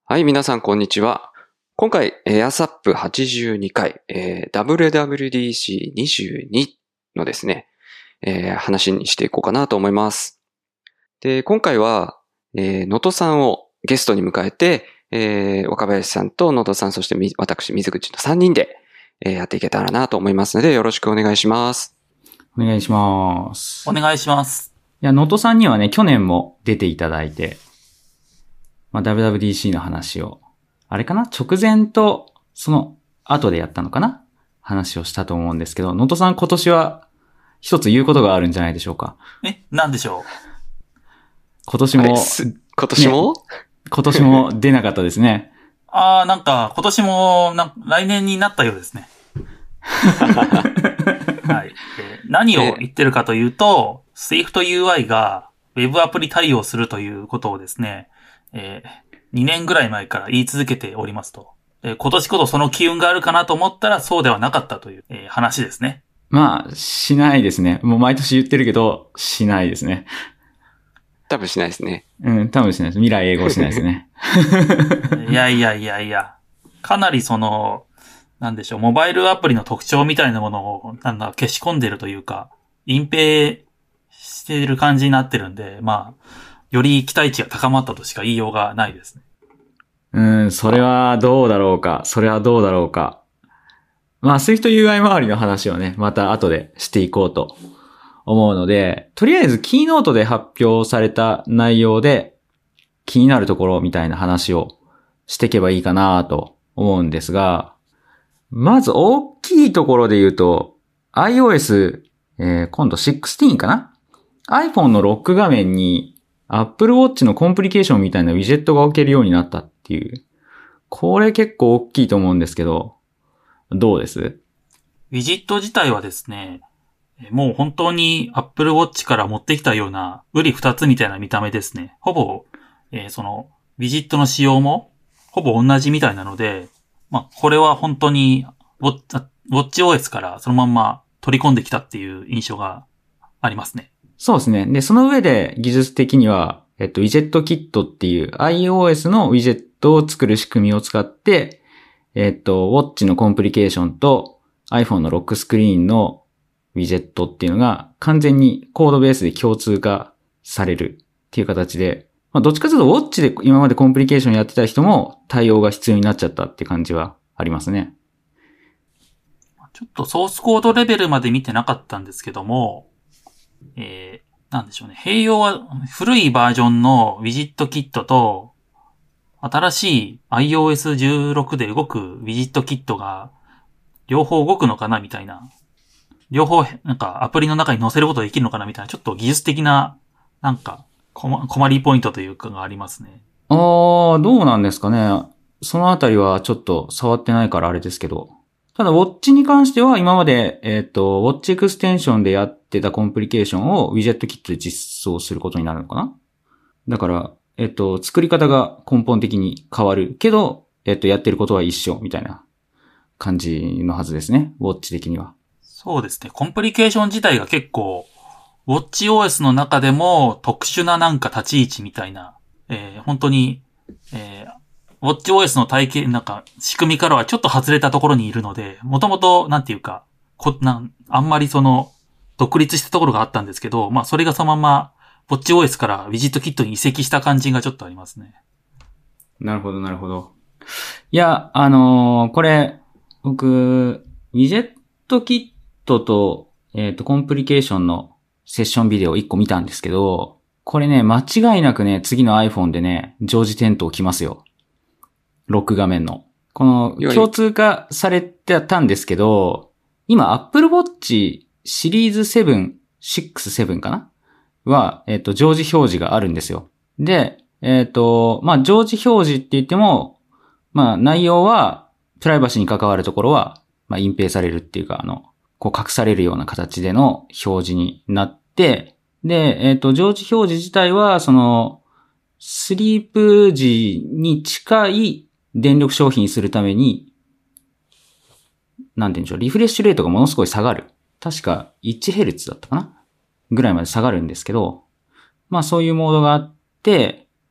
はい、皆さん、こんにちは。今回、ASAP82 回、WWDC22 のですね、話にしていこうかなと思います。で、今回は、能登さんをゲストに迎えて、若林さんと能登さん、そして私、水口の3人で、やっていけたらなと思いますので、よろしくお願いします。 お願いします。 お願いします。 いや、能登さんにはね、去年も出ていただいて、WWDC の話を、あれかな直前と、その後でやったのかな話をしたと思うんですけど、能登さん今年は一つ言うことがあるんじゃないでしょうか。 なんでしょう。 今年も、 今年も、 ね、今年も出なかったですね。 なんか、今年も来年になったようですね。はい。何を言ってるかというと、Swift UI が Web アプリ対応するということをですね、2年ぐらい前から言い続けておりますと。今年こそその機運があるかなと思ったらそうではなかったという、話ですね。 まあ、しないですね。もう毎年言ってるけど、しないですね。 多分しないですね。 多分しないです。未来永劫しないですね。 いや。かなりなんでしょう、モバイルアプリの特徴みたいなものを、消し込んでるというか、隠蔽している感じになってるんで、より期待値が高まったとしか言いようがないですね。 それはどうだろうか。Swift UI 周りの話はね、また後でしていこうと思うので、とりあえずキーノートで発表された内容で気になるところみたいな話をしていけばいいかなと思うんですが、まず大きいところで言うと、iOS、今度16かな ?iPhone のロック画面に Apple Watch のコンプリケーションみたいなウィジェットが置けるようになったっていう。これ結構大きいと思うんですけど、どうです？ ウィジット自体はですね、もう本当に Apple Watch から持ってきたような、瓜二つみたいな見た目ですね。ほぼ、ウィジットの仕様も、ほぼ同じみたいなので、これは本当に、WatchOS からそのまんま取り込んできたっていう印象がありますね。 そうですね。で、その上で技術的には、ウィジェットキットっていう iOS のウィジェットを作る仕組みを使って、ウォッチのコンプリケーションと iPhone のロックスクリーンのウィジェットっていうのが完全にコードベースで共通化されるっていう形で、どっちかというとウォッチで今までコンプリケーションやってた人も対応が必要になっちゃったって感じはありますね。 ちょっとソースコードレベルまで見てなかったんですけども、なんでしょうね。併用は古いバージョンのウィジットキットと、新しい iOS16 で動くウィジットキットが両方動くのかなみたいな。両方アプリの中に載せることができるのかなみたいな、ちょっと技術的な困りポイントというかがありますね。 どうなんですかね。そのあたりはちょっと触ってないからあれですけど。ただ、ウォッチに関しては今まで、ウォッチエクステンションでやってたコンプリケーションをウィジェットキットで実装することになるのかな。だから、作り方が根本的に変わるけど、やってることは一緒みたいな感じのはずですね。ウォッチ的には。 そうですね。コンプリケーション自体が結構、ウォッチ OS の中でも特殊な立ち位置みたいな、本当に、ウォッチ OS の体系、仕組みからはちょっと外れたところにいるので、もともと、あんまり独立したところがあったんですけど、それがそのまま、ウォッチ OS からウィジットキットに移籍した感じがちょっとありますね。 なるほど。いや、これ、僕、ウィジェットキットと、コンプリケーションのセッションビデオ1個見たんですけど、これね、間違いなくね、次の iPhone でね、常時点灯来ますよ。ロック画面の。この、共通化されてたんですけど、今、Apple Watch シリーズ7、6、7かなは、常時表示があるんですよ。で、常時表示って言っても、内容は、プライバシーに関わるところは、隠蔽されるっていうか、隠されるような形での表示になって、で、常時表示自体は、スリープ時に近い電力消費にするために、なんて言うんでしょう、リフレッシュレートがものすごい下がる。確か 1Hz だったかなぐらいまで下がるんですけど、そういうモードがあって、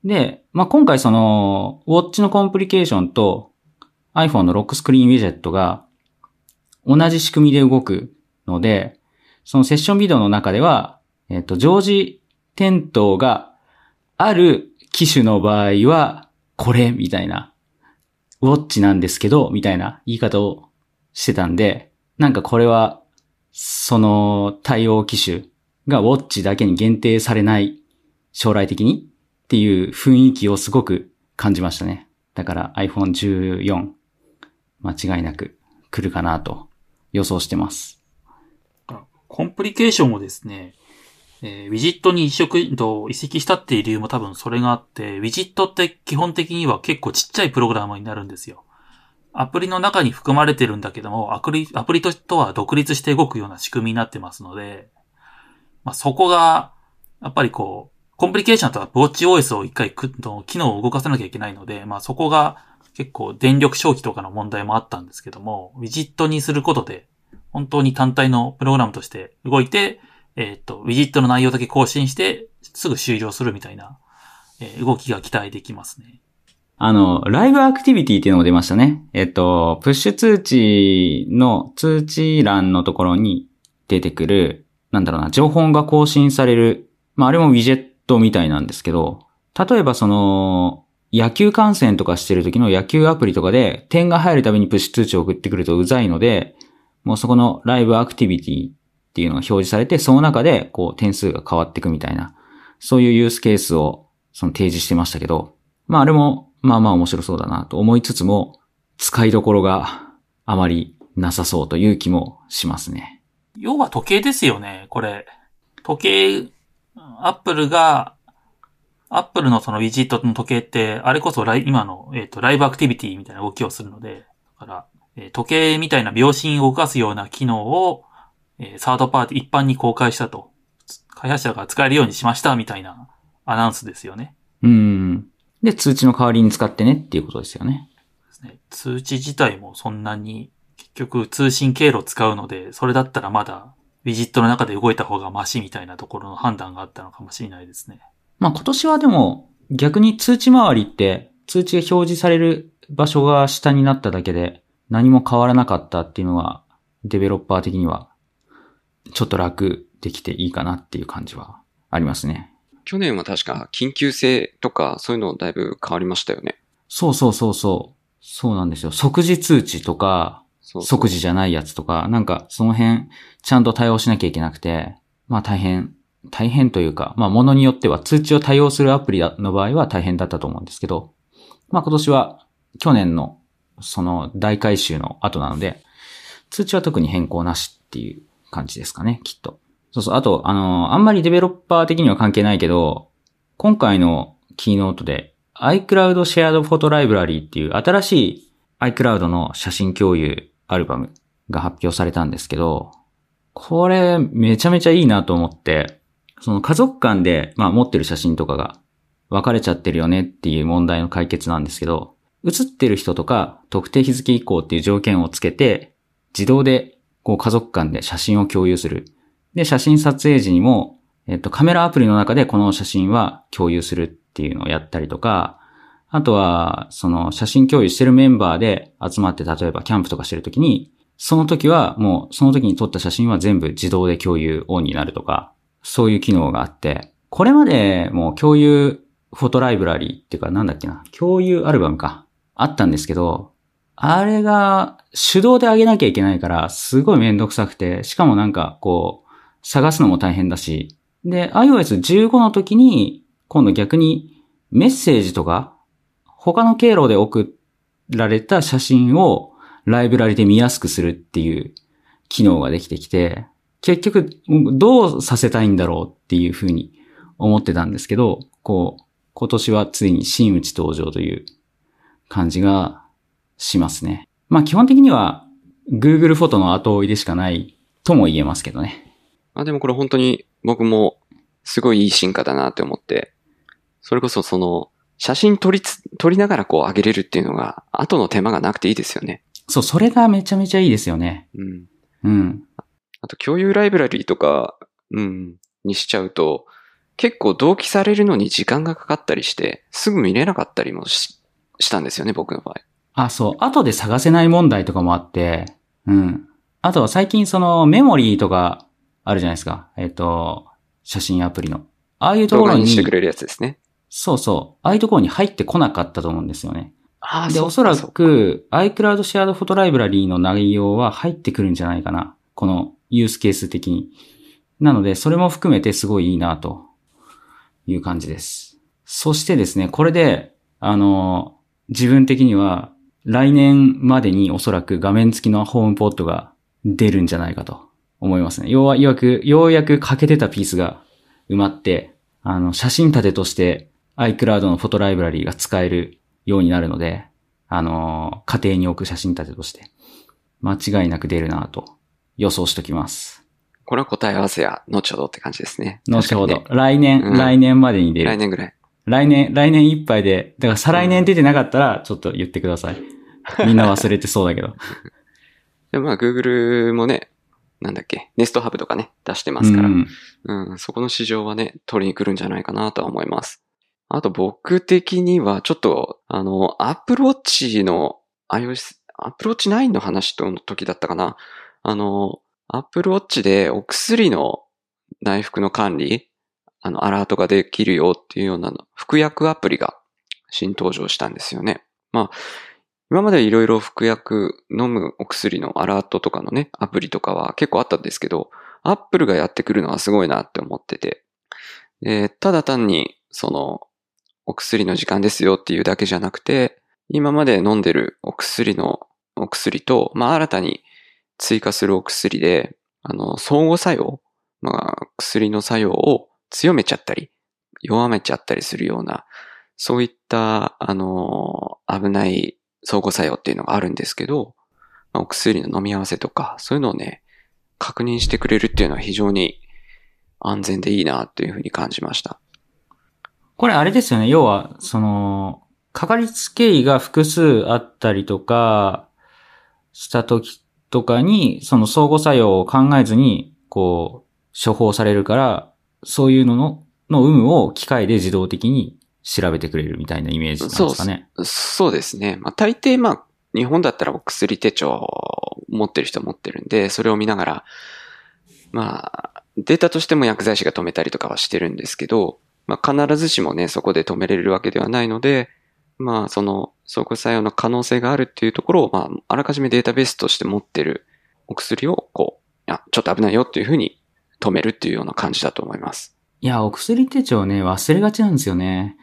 で、今回その、ウォッチのコンプリケーションと iPhone のロックスクリーンウィジェットが同じ仕組みで動くので、そのセッションビデオの中では、常時点灯がある機種の場合は、これ、みたいな、ウォッチなんですけど、みたいな言い方をしてたんで、なんかこれは、その対応機種がウォッチだけに限定されない将来的にっていう雰囲気をすごく感じましたね。だから iPhone 14間違いなく来るかなと予想してます。 コンプリケーションをですね、ウィジットに移籍したっていう理由も多分それがあって、ウィジットって基本的には結構ちっちゃいプログラムになるんですよ。アプリの中に含まれてるんだけども、アプリとは独立して動くような仕組みになってますので、そこが、やっぱりコンプリケーションとはウォッチ OS を一回機能を動かさなきゃいけないので、そこが結構電力消費とかの問題もあったんですけども、ウィジットにすることで、本当に単体のプログラムとして動いて、ウィジットの内容だけ更新して、すぐ終了するみたいな、動きが期待できますね。 ライブアクティビティっていうのも出ましたね。プッシュ通知の通知欄のところに出てくる、情報が更新される。あれもウィジェットみたいなんですけど、例えば野球観戦とかしてる時の野球アプリとかで点が入るたびにプッシュ通知を送ってくるとうざいので、もうそこのライブアクティビティっていうのが表示されて、その中で点数が変わっていくみたいな、そういうユースケースを提示してましたけど、あれも面白そうだなと思いつつも、使いどころがあまりなさそうという気もしますね。 要は時計ですよね、これ。時計、アップルのそのウィジットの時計って、あれこそ今の、ライブアクティビティみたいな動きをするので、だから、時計みたいな秒針を動かすような機能を、サードパーティー一般に公開したと。開発者が使えるようにしましたみたいなアナウンスですよね。 で、通知の代わりに使ってねっていうことですよね。 通知自体もそんなに、結局通信経路を使うので、それだったらまだ、ウィジットの中で動いた方がマシみたいなところの判断があったのかもしれないですね。 今年はでも、逆に通知回りって、通知が表示される場所が下になっただけで、何も変わらなかったっていうのは、デベロッパー的には、ちょっと楽できていいかなっていう感じはありますね。 去年は確か緊急性とかそういうのだいぶ変わりましたよね。 そう。そうなんですよ。即時通知とか、即時じゃないやつとか、その辺ちゃんと対応しなきゃいけなくて、大変というか、ものによっては通知を対応するアプリの場合は大変だったと思うんですけど、今年は去年のその大改修の後なので、通知は特に変更なしっていう感じですかね、きっと。あと、あんまりデベロッパー的には関係ないけど、今回のキーノートで iCloud Shared Photo Library っていう新しい iCloud の写真共有アルバムが発表されたんですけど、これめちゃめちゃいいなと思って、その家族間で、持ってる写真とかが分かれちゃってるよねっていう問題の解決なんですけど、写ってる人とか特定日付以降っていう条件をつけて、自動で家族間で写真を共有する。で、写真撮影時にも、カメラアプリの中でこの写真は共有するっていうのをやったりとか、あとは、その写真共有してるメンバーで集まって、例えばキャンプとかしてるときに、その時はもう、その時に撮った写真は全部自動で共有オンになるとか、そういう機能があって、これまでもう共有フォトライブラリーっていうか共有アルバムか、あったんですけど、あれが手動で上げなきゃいけないから、すごいめんどくさくて、しかも探すのも大変だし、で、iOS15 の時に、今度逆にメッセージとか、他の経路で送られた写真をライブラリで見やすくするっていう機能ができてきて、結局どうさせたいんだろうっていうふうに思ってたんですけど、今年はついに真打ち登場という感じがしますね。基本的には Google フォトの後追いでしかないとも言えますけどね。 でもこれ本当に僕もすごいいい進化だなって思って、それこそ写真撮りながら上げれるっていうのが、後の手間がなくていいですよね。 そう、それがめちゃめちゃいいですよね。あと共有ライブラリーとか、にしちゃうと、 結構同期されるのに時間がかかったりして、すぐ見れなかったりもしたんですよね、僕の場合。 あ、そう。後で探せない問題とかもあって、うん。あとは最近そのメモリーとかあるじゃないですか。写真アプリの。ああいうと動ころに。 画にしてくれるやつですね。 そうそう。ああいうところに入ってこなかったと思うんですよね。 ああ、 で、おそらく iCloud シェアドフォトライブラリーの内容は入ってくるんじゃないかな。このユースケース的に。なので、それも含めてすごいいいなという感じです。そしてですね、これで、自分的には来年までにおそらく画面付きのホームポットが出るんじゃないかと思いますね。ようやく欠けてたピースが埋まって、写真立てとして iCloud のフォトライブラリーが使えるようになるので、家庭に置く写真立てとして、間違いなく出るなと予想しときます。 これは答え合わせや、後ほどって感じですね。 後ほど。 ね、 来年までに出る。 来年ぐらい。 来年いっぱいで、だから再来年出てなかったら、ちょっと言ってください。みんな忘れてそうだけど。 でまあ、Google もね、なんだっけ、ネストハブとかね、出してますから、そこの市場はね、取りに来るんじゃないかなとは思います。あと僕的には、ちょっと、Apple Watch の Apple Watch 9の話の時だったかな。Apple Watch でお薬の内服の管理、アラートができるよっていうような服薬アプリが新登場したんですよね。まあ、今までいろいろ服薬、飲むお薬のアラートとかのね、アプリとかは結構あったんですけど、Apple がやってくるのはすごいなって思ってて、ただ単に、お薬の時間ですよっていうだけじゃなくて、今まで飲んでるお薬と、まあ、新たに追加するお薬で、相互作用、まあ、薬の作用を強めちゃったり、弱めちゃったりするような、そういった、危ない相互作用っていうのがあるんですけど、お薬の飲み合わせとか、そういうのをね、確認してくれるっていうのは非常に安全でいいなっていうふうに感じました。 これあれですよね。要は、かかりつけ医が複数あったりとか、した時とかに、その相互作用を考えずに、こう、処方されるから、そういうのの有無を機械で自動的に調べてくれるみたいなイメージなんですかね。 そうですね。まあ、大抵日本だったらお薬手帳持ってる人持ってるんで、それを見ながら、データとしても薬剤師が止めたりとかはしてるんですけど、必ずしもね、そこで止めれるわけではないので、その相互作用の可能性があるっていうところを、あらかじめデータベースとして持ってるお薬を、ちょっと危ないよっていうふうに止めるっていうような感じだと思います。 いや、お薬手帳ね、忘れがちなんですよね。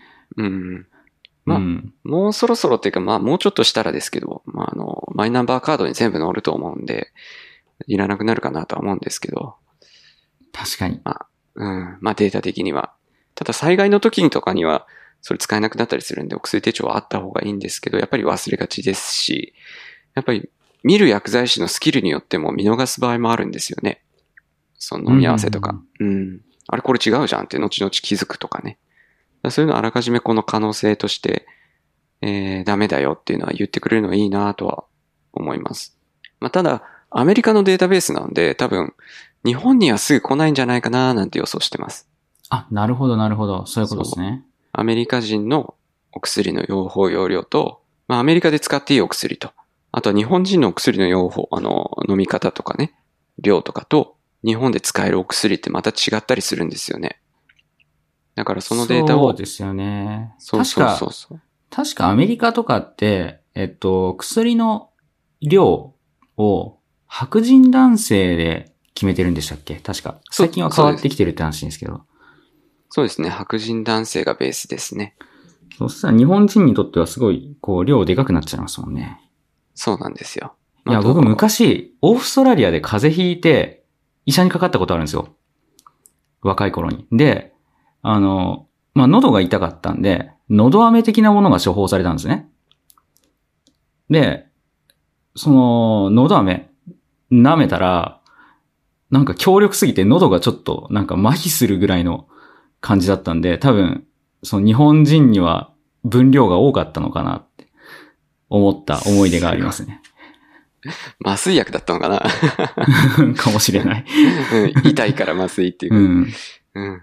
もうそろそろっていうか、もうちょっとしたらですけど、マイナンバーカードに全部載ると思うんで、いらなくなるかなとは思うんですけど。 確かに。 データ的には。ただ災害の時とかには、それ使えなくなったりするんで、お薬手帳はあった方がいいんですけど、やっぱり忘れがちですし、やっぱり見る薬剤師のスキルによっても見逃す場合もあるんですよね。その飲み合わせとか。あれこれ違うじゃんって後々気づくとかね。そういうのをあらかじめこの可能性として、ダメだよっていうのは言ってくれるのはいいなとは思います。ただ、アメリカのデータベースなので、多分、日本にはすぐ来ないんじゃないかななんて予想してます。 あ、なるほど、なるほど。そういうことですね。 アメリカ人のお薬の用法用量と、アメリカで使っていいお薬と、あとは日本人のお薬の用法、飲み方とかね、量とかと、日本で使えるお薬ってまた違ったりするんですよね。だからそのデータを。 そうですよね。確かアメリカとかって、薬の量を白人男性で決めてるんでしたっけ？確か。最近は変わってきてるって話ですけど。 そうですね。白人男性がベースですね。 そしたら日本人にとってはすごい、量でかくなっちゃいますもんね。 そうなんですよ。 いや、僕昔、オーストラリアで風邪ひいて、医者にかかったことあるんですよ。若い頃に。で、喉が痛かったんで、喉飴的なものが処方されたんですね。で、その、喉飴、舐めたら、なんか強力すぎて喉がちょっと、なんか麻痺するぐらいの感じだったんで、多分、その日本人には分量が多かったのかなって思った思い出がありますね。 麻酔薬だったのかなかもしれない。 痛いから麻酔っていう。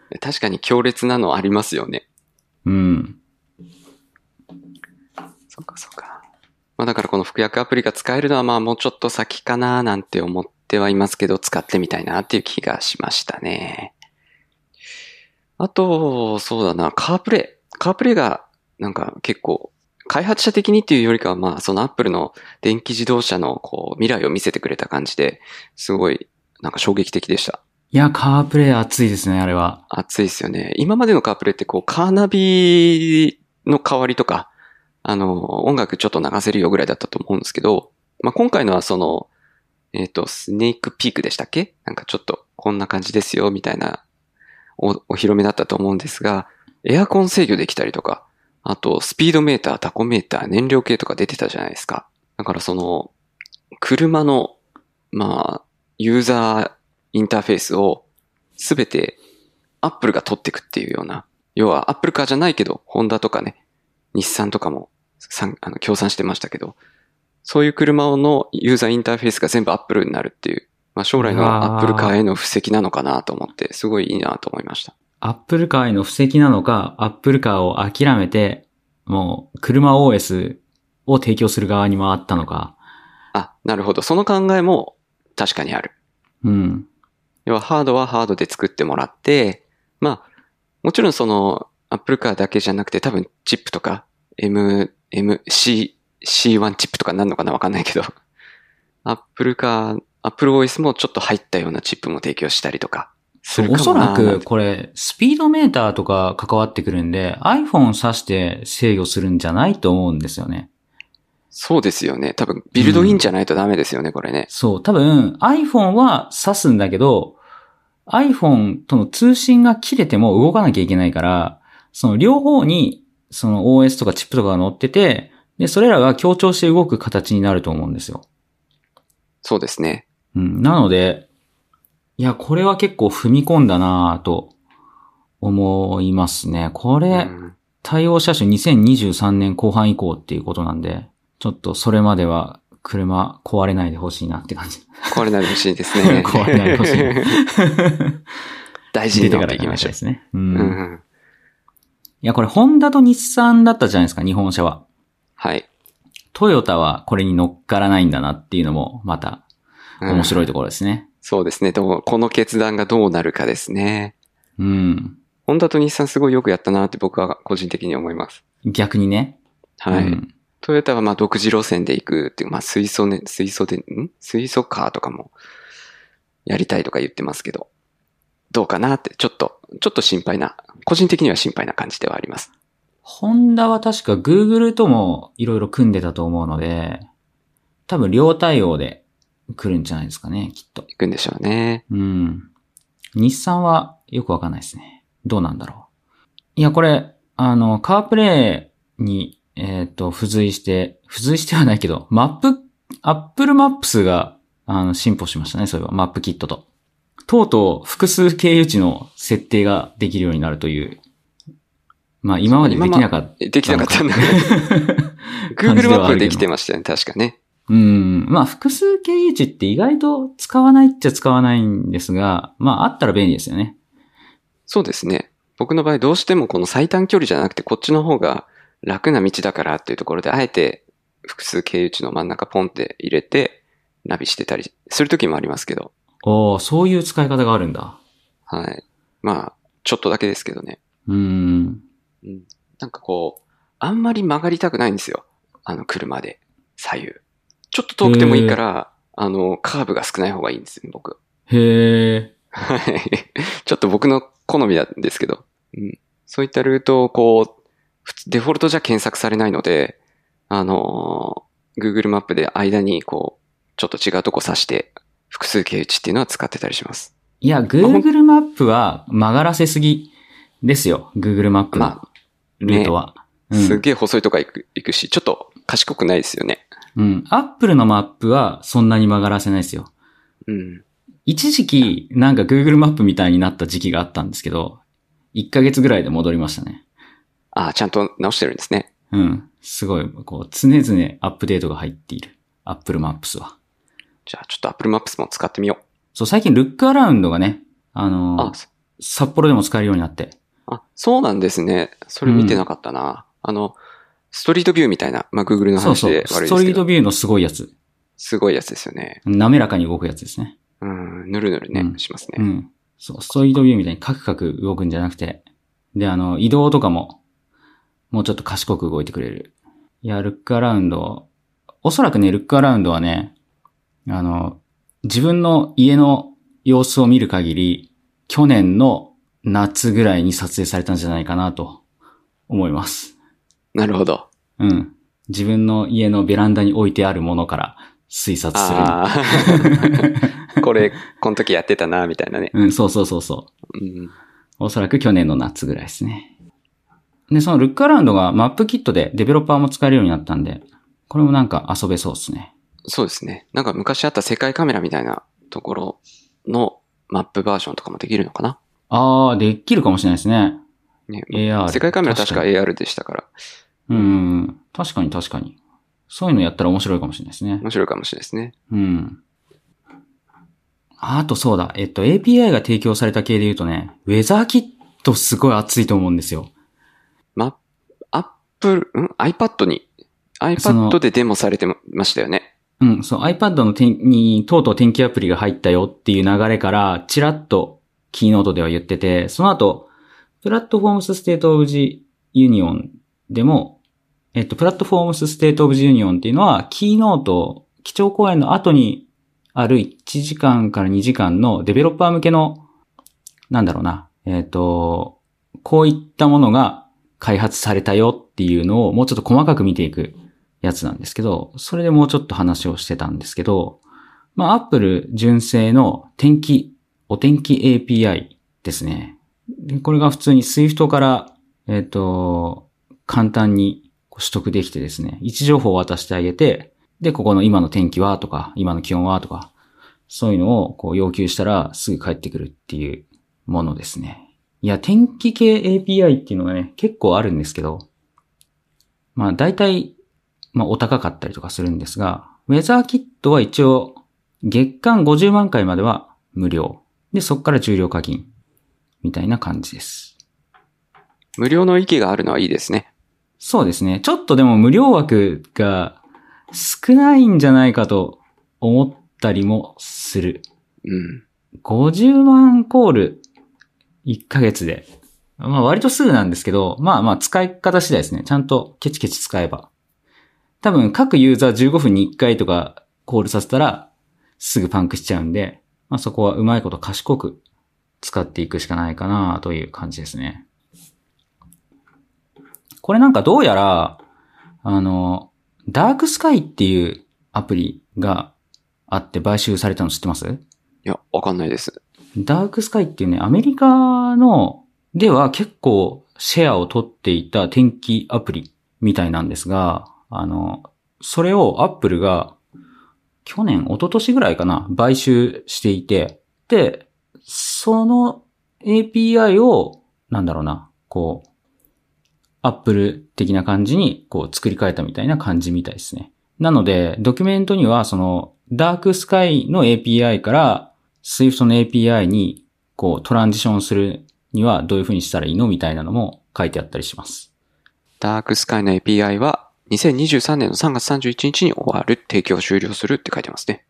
確かに強烈なのありますよね。 うん。 そうかそうか。まあだからこの服薬アプリが使えるのはまあもうちょっと先かななんて思ってはいますけど、使ってみたいなっていう気がしましたね。あと、そうだな、カープレイ。カープレイがなんか結構、開発者的にっていうよりかはまあそのアップルの電気自動車のこう未来を見せてくれた感じで、すごいなんか衝撃的でした。 いや、カープレイ熱いですね、あれは。 熱いですよね。今までのカープレイってこうカーナビの代わりとか、音楽ちょっと流せるよぐらいだったと思うんですけど、まあ、今回のはその、スネークピークでしたっけ？なんかちょっとこんな感じですよ、みたいなお披露目だったと思うんですが、エアコン制御できたりとか、あとスピードメーター、タコメーター、燃料計とか出てたじゃないですか。だからその、車の、まあ、ユーザーインターフェースをすべてアップルが取っていくっていうような、要はアップルカーじゃないけど、ホンダとかね、日産とかも協賛してましたけど、そういう車のユーザーインターフェースが全部アップルになるっていう、まあ、将来のアップルカーへの布石なのかなと思って、すごいいいなと思いました。 アップルカーへの布石なのか、アップルカーを諦めて、もう車 OS を提供する側に回ったのか。 あ、なるほど。その考えも確かにある。 うん。 要はハードはハードで作ってもらって、まあ、もちろんそのアップルカーだけじゃなくて多分チップとか C1 チップとかになるのかなわかんないけど、アップルOS もちょっと入ったようなチップも提供したりとかするかもな。 おそらくこれ、スピードメーターとか関わってくるんで、iPhone 挿して制御するんじゃないと思うんですよね。 そうですよね。多分ビルドインじゃないとダメですよね、これね。 そう、多分 iPhone は挿すんだけど、iPhone との通信が切れても動かなきゃいけないから、その両方にその OS とかチップとかが載ってて、で、それらが協調して動く形になると思うんですよ。 そうですね。 うん。なので、いや、これは結構踏み込んだなぁと思いますね。これ、対応車種2023年後半以降っていうことなんで、ちょっとそれまでは車壊れないでほしいなって感じ。 壊れないでほしいですね。 壊れないでほしい。 大事に乗っていきましょう。 ですね。いや、これホンダと日産だったじゃないですか、日本車は。 はい。 トヨタはこれに乗っからないんだなっていうのも、また、面白いところですね。 そうですね。この決断がどうなるかですね。 うん。 ホンダと日産すごいよくやったなって僕は個人的に思います。 逆にね。 はい。トヨタはまあ独自路線で行くっていう、まあ水素カーとかもやりたいとか言ってますけど、どうかなってちょっと心配な、個人的には心配な感じではあります。 ホンダは確か Google ともいろいろ組んでたと思うので、多分両対応で来るんじゃないですかね、きっと。 行くんでしょうね。 うん。日産はよくわかんないですね。どうなんだろう。いや、これ、カープレイに、付随してはないけど、Apple Maps が、進歩しましたね、そういえば、マップキットと。とうとう、複数経由地の設定ができるようになるという。まあ、今までできなかった。 できなかったんだ。Google マップできてましたよね、確かね。 まあ、複数経由地って意外と使わないっちゃ使わないんですが、まあ、あったら便利ですよね。 そうですね。僕の場合どうしてもこの最短距離じゃなくてこっちの方が楽な道だからっていうところで、あえて複数経由地の真ん中ポンって入れてナビしてたりするときもありますけど。 そういう使い方があるんだ。 はい。まあ、ちょっとだけですけどね。なんかこう、あんまり曲がりたくないんですよ。車で、左右。ちょっと遠くてもいいから、カーブが少ない方がいいんですよ、僕。 へー。 はい。ちょっと僕の好みなんですけど。そういったルートをこう、デフォルトじゃ検索されないので、Google マップで間にこう、ちょっと違うとこ指して、複数経由地っていうのは使ってたりします。 いや、Google マップは曲がらせすぎですよ。Google マップのルートは。 すっげえ細いとこ行くし、ちょっと賢くないですよね。 Apple のマップはそんなに曲がらせないですよ。一時期、なんか Google マップみたいになった時期があったんですけど、1ヶ月ぐらいで戻りましたね。 ちゃんと直してるんですね。 すごい、こう、常々アップデートが入っている。Apple Maps は。 じゃあちょっと Apple Maps も使ってみよう。 そう、最近ルックアラウンドがね、 札幌でも使えるようになって。 あ、そうなんですね。それ見てなかったな。ストリートビューみたいな、まあ、Google の話で悪いですけど。 ストリートビューのすごいやつ。 すごいやつですよね。 滑らかに動くやつですね。 ぬるぬるね、しますね。 そう、ストリートビューみたいにカクカク動くんじゃなくて、で、移動とかも、もうちょっと賢く動いてくれる。いや、ルックアラウンド、おそらくね、ルックアラウンドはね、自分の家の様子を見る限り、去年の夏ぐらいに撮影されたんじゃないかなと思います。 なるほど。 自分の家のベランダに置いてあるものから推察する。 この時やってたな、みたいなね。 そう。おそらく去年の夏ぐらいですね。で、そのルックアラウンドがマップキットでデベロッパーも使えるようになったんで、これもなんか遊べそうですね。 そうですね。なんか昔あった世界カメラみたいなところのマップバージョンとかもできるのかな？ できるかもしれないですね。AR。 世界カメラ確か AR でしたから。 確かに。そういうのやったら面白いかもしれないですね。 面白いかもしれないですね。 あとそうだ。API が提供された系で言うとね、ウェザーキットすごい熱いと思うんですよ。 iPad でデモされてましたよね。 そう、iPad にとうとう天気アプリが入ったよっていう流れから、ちらっとキーノートでは言ってて、その後、プラットフォームスステートオブジユニオンでも、プラットフォームスステートオブジユニオンっていうのは、キーノート、基調講演の後にある1時間から2時間のデベロッパー向けの、こういったものが開発されたよっていうのをもうちょっと細かく見ていくやつなんですけど、それでもうちょっと話をしてたんですけど、Apple 純正のお天気 API ですね。これが普通に Swift から、簡単に取得できてですね、位置情報を渡してあげて、で、ここの今の天気はとか、今の気温はとか、そういうのをこう要求したらすぐ返ってくるっていうものですね。いや、天気系 API っていうのがね、結構あるんですけど、大体、お高かったりとかするんですが、ウェザーキットは一応、月間50万回までは無料。で、そこから重量課金。みたいな感じです。 無料の域があるのはいいですね。 そうですね。ちょっとでも無料枠が少ないんじゃないかと思ったりもする。50万コール1ヶ月で。割とすぐなんですけど、使い方次第ですね。ちゃんとケチケチ使えば。多分各ユーザー15分に1回とかコールさせたらすぐパンクしちゃうんで、そこはうまいこと賢く使っていくしかないかなという感じですね。これなんかどうやら、ダークスカイっていうアプリがあって買収されたの知ってます？ いや、わかんないです。 ダークスカイっていうね、アメリカでは結構シェアを取っていた天気アプリみたいなんですが、それをアップルが去年、一昨年ぐらいかな、買収していて、で、その API を、アップル的な感じに作り変えたみたいな感じみたいですね。なので、ドキュメントにはダークスカイの API から Swift の API にトランジションするにはどういう風にしたらいいのみたいなのも書いてあったりします。 ダークスカイの API は2023年の3月31日に終わる、提供終了するって書いてますね。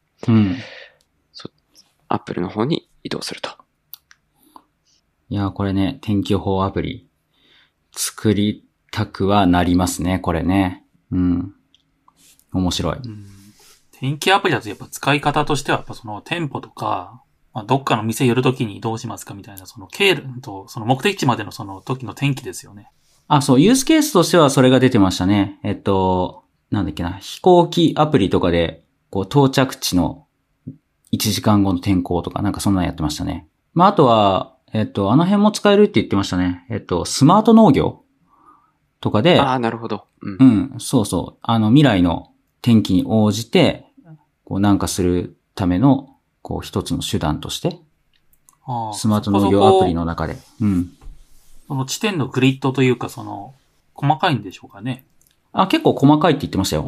アップルの方に移動すると。 いや、これね、天気予報アプリ作りたくはなりますね、これね。面白い。 天気アプリだとやっぱ使い方としては、やっぱ店舗とか、どっかの店寄るときにどうしますかみたいな、経路と、目的地までの時の天気ですよね。 そう、ユースケースとしてはそれが出てましたね。飛行機アプリとかで、到着地の1時間後の天候とか、なんかそんなのやってましたね。あとは、あの辺も使えるって言ってましたね。スマート農業とかで、 なるほど。 そうそう。未来の天気に応じて、なんかするための、一つの手段として、スマート農業アプリの中で。 その地点のグリッドというか、細かいんでしょうかね。 結構細かいって言ってましたよ。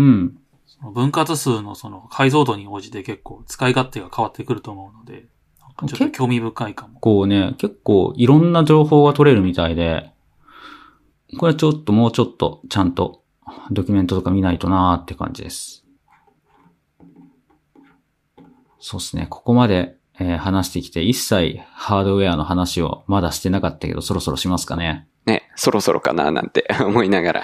分割数の解像度に応じて結構使い勝手が変わってくると思うので、 ちょっと興味深いかも。 こうね、結構いろんな情報が取れるみたいで、これはちょっともうちょっとちゃんとドキュメントとか見ないとなーって感じです。そうですね。ここまで、話してきて一切ハードウェアの話をまだしてなかったけど、そろそろしますかね。 ね、そろそろかななんて思いながら。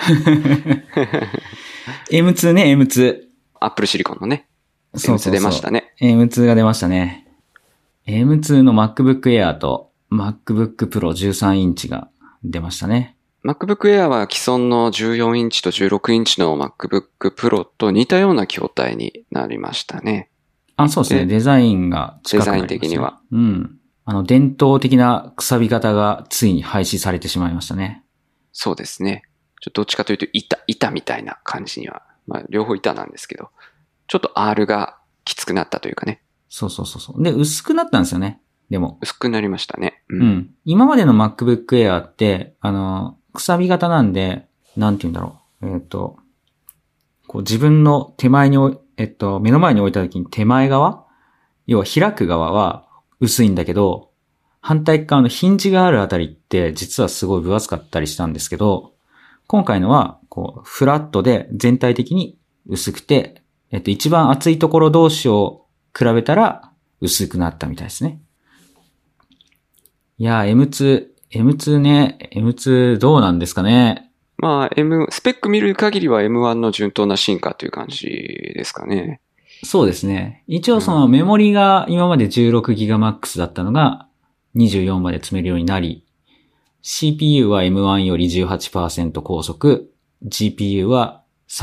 M2 ね、M2。 アップルシリコンのね。 そうそうそう M2 出ましたね。 M2 が出ましたね。M2 の MacBook Air と MacBook Pro 13インチが出ましたね。 MacBook Air は既存の14インチと16インチの MacBook Pro と似たような筐体になりましたね。 あ、そうですね。デザインが近くなりましたね。 デザイン的には。 うん。伝統的なくさび型がついに廃止されてしまいましたね。 そうですね。どっちかというと板みたいな感じには。まあ、両方板なんですけど。ちょっと R がきつくなったというかね。 そうそうそう。で、薄くなったんですよね。でも。 薄くなりましたね。 うん。今までの MacBook Air って、くさび型なんで、なんて言うんだろう。こう自分の手前に目の前に置いた時に手前側、要は開く側は薄いんだけど、反対側のヒンジがあるあたりって実はすごい分厚かったりしたんですけど、今回のはこうフラットで全体的に薄くて、一番厚いところ同士を比べたら薄くなったみたいですね。いやー M2 ね、M2 どうなんですかね。 まあ、スペック見る限りは M1 の順当な進化という感じですかね。 そうですね。一応そのメモリが今まで 16GB だったのが24まで積めるようになり、CPU は M1 より 18% 高速、GPU は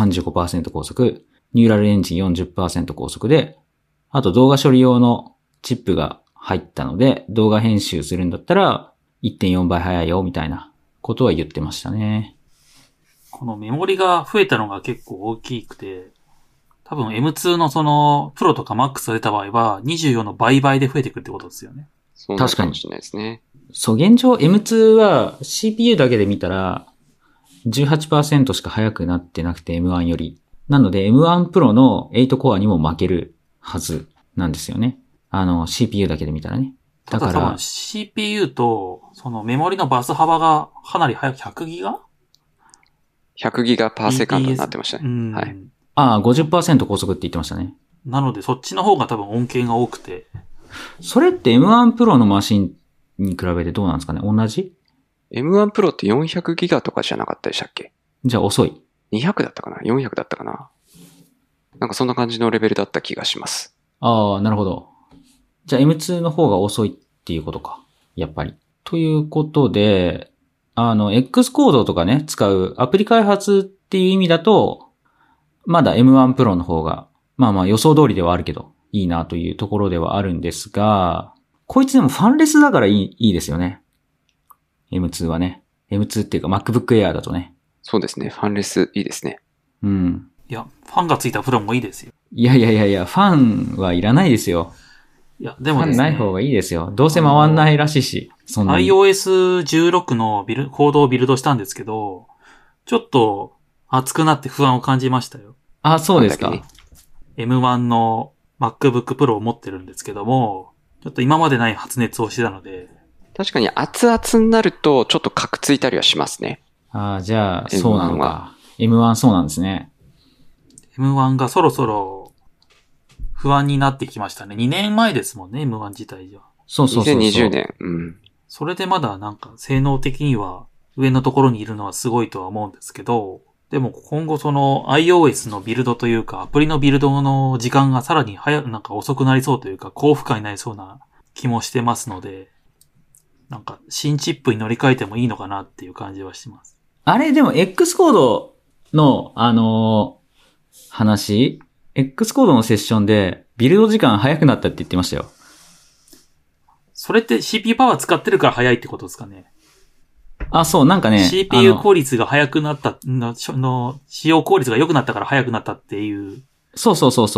35% 高速、ニューラルエンジン 40% 高速で、あと動画処理用のチップが入ったので、動画編集するんだったら 1.4 倍早いよみたいなことは言ってましたね。 このメモリが増えたのが結構大きくて、多分 M2 のそのプロとか MAX が出た場合は24の倍々で増えてくるってことですよね。 そうなるかもしれないですね。 そう、現状 M2 は CPU だけで見たら 18% しか速くなってなくて M1 より。なので M1 Pro の8コアにも負けるはずなんですよね。CPU だけで見たらね。だから。 CPU とそのメモリのバス幅がかなり速く100ギガ 100ギガパーセカンドになってましたね。はい。 ああ、50% 高速って言ってましたね。 なのでそっちの方が多分恩恵が多くて。 それって M1 Pro のマシンに比べてどうなんですかね？同じ？ M1 Pro って400ギガとかじゃなかったでしたっけ？ じゃあ遅い。 200だったかな ?400 だったかな？なんかそんな感じのレベルだった気がします。 ああ、なるほど。じゃあ M2 の方が遅いっていうことか。やっぱり。ということで、X コードとかね、使うアプリ開発っていう意味だと、まだ M1 Pro の方が、まあまあ予想通りではあるけど、いいなというところではあるんですが、こいつでもファンレスだからいいですよね。M2 はね。M2 っていうか MacBook Air だとね。 そうですね。ファンレスいいですね。 うん。 いや、ファンがついたプロもいいですよ。 いや、ファンはいらないですよ。 いや、でもですね。 ファンない方がいいですよ。どうせ回んないらしいし。そんなに。 iOS16 のコードをビルドしたんですけど、ちょっと熱くなって不安を感じましたよ。 あ、そうですか。 M1 の MacBook Pro を持ってるんですけども、ちょっと今までない発熱をしてたので。 確かに熱々になるとちょっとカクついたりはしますね。 ああ、じゃあ、そうなのか。M1 そうなんですね。 M1 がそろそろ不安になってきましたね。2年前ですもんね、M1 自体じゃ。 そう。 2020年。うん。 それでまだなんか性能的には上のところにいるのはすごいとは思うんですけど、でも今後その iOS のビルドというかアプリのビルドの時間がさらになんか遅くなりそうというか高負荷になりそうな気もしてますので、なんか新チップに乗り換えてもいいのかなっていう感じはしてます。 あれ、でも X コードの話、X コードのセッションでビルド時間早くなったって言ってましたよ。 それって CPU パワー使ってるから早いってことですかね。 あ、そう、なんかね。 CPU 効率が早くなった使用効率が良くなったから早くなったっていう。 そう。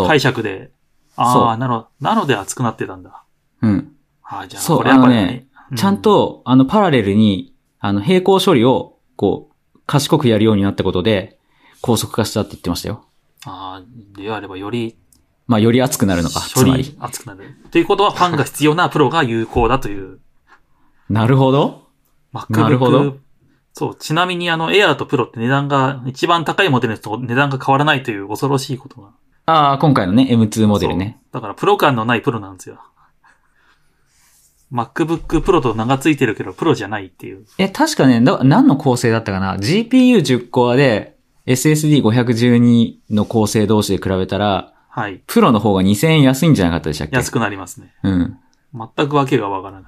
解釈で。ああ、なので熱くなってたんだ。 うん。 ああ、じゃあ、 そう、 これやっぱりね。 ちゃんと、パラレルに、並行処理を、こう、賢くやるようになったことで、高速化したって言ってましたよ。 ああ、であればよりまあ、より熱くなるのか、 処理つまり。 熱くなる。ということはファンが必要なプロが有効だという。 なるほど。なるほ MacBook。 ど。 そう、ちなみにAir と Pro って値段が、一番高いモデルと値段が変わらないという恐ろしいことが。 ああ、今回のね、M2 モデルね。 だからプロ感のないプロなんですよ。MacBook Pro と名がついてるけど、プロじゃないっていう。 確かね、何の構成だったかな？ GPU10 コアで SSD512 の構成同士で比べたら、 はい。 プロの方が2000円安いんじゃなかったでしたっけ？ 安くなりますね。 うん。 全くわけがわからない。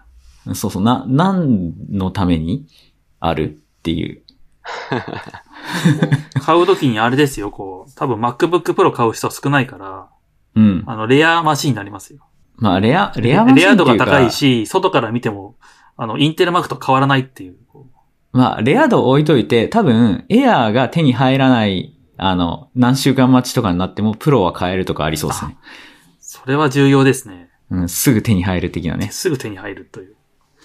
そうそう、何のためにあるっていう。 買うときにあれですよ、多分 MacBook Pro 買う人少ないから、 うん。 レアマシンになりますよ。 まあ、レアマシンっていうか。 レア度が高いし、外から見ても、インテル Mac と変わらないっていう。 まあ、レア度置いといて、多分、エアーが手に入らない、何週間待ちとかになっても、プロは買えるとかありそうですね。 それは重要ですね。 うん、すぐ手に入る的なね。 すぐ手に入るという。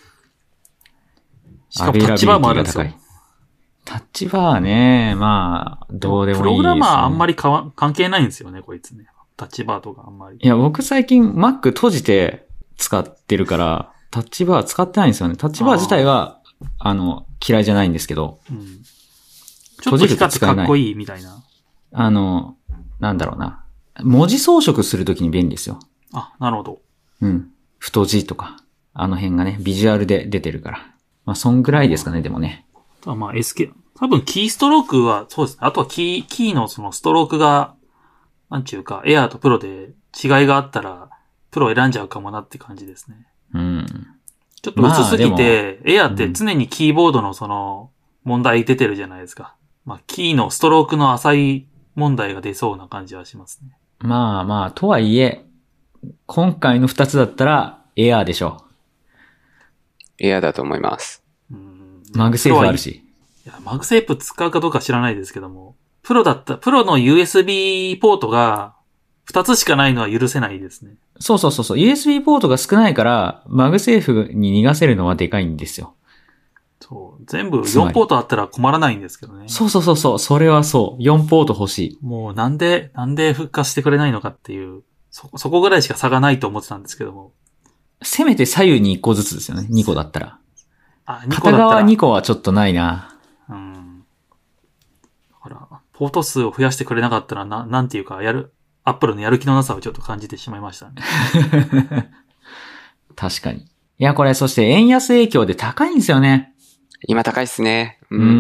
しかもタッチバーもあるんですよ。 タッチバーね、まあ、どうでもいいです、ね。 プログラマーあんまり関係ないんですよね、こいつね。タッチバーとかあんまり。 いや、僕最近 Mac 閉じて使ってるから、タッチバー使ってないんですよね。タッチバー自体は、嫌いじゃないんですけど。 うん。ちょっと光ってかっこいいみたいな。 なんだろうな。文字装飾するときに便利ですよ。 あ、なるほど。 うん。太字とか、あの辺がね、ビジュアルで出てるから。まあ、そんぐらいですかね、でもね。 まあ、多分キーストロークは、そうですね。あとはキーのそのストロークが、なんちゅうか、エアーとプロで違いがあったら、プロ選んじゃうかもなって感じですね。 うん。 ちょっと薄すぎて、エアーって常にキーボードのその、問題出てるじゃないですか。まあ、キーのストロークの浅い問題が出そうな感じはしますね。 まあまあ、とはいえ、今回の2つだったら、エアーでしょう。エアーだと思います。 マグセーフあるし。 いや、マグセーフ使うかどうか知らないですけども、プロの USB ポートが2つしかないのは許せないですね。 そう。USB ポートが少ないから、マグセーフに逃がせるのはでかいんですよ。 そう。全部4ポートあったら困らないんですけどね。 そう。それはそう。4ポート欲しい。 もうなんで復活してくれないのかっていう、そこぐらいしか差がないと思ってたんですけども。 せめて左右に1個ずつですよね。2個だったら。 2個だったら。 片側2個はちょっとないな。 だから、ポート数を増やしてくれなかったらなんていうか、アップルのやる気のなさをちょっと感じてしまいましたね。 確かに。いや、これ、そして円安影響で高いんですよね。 今高いっすね。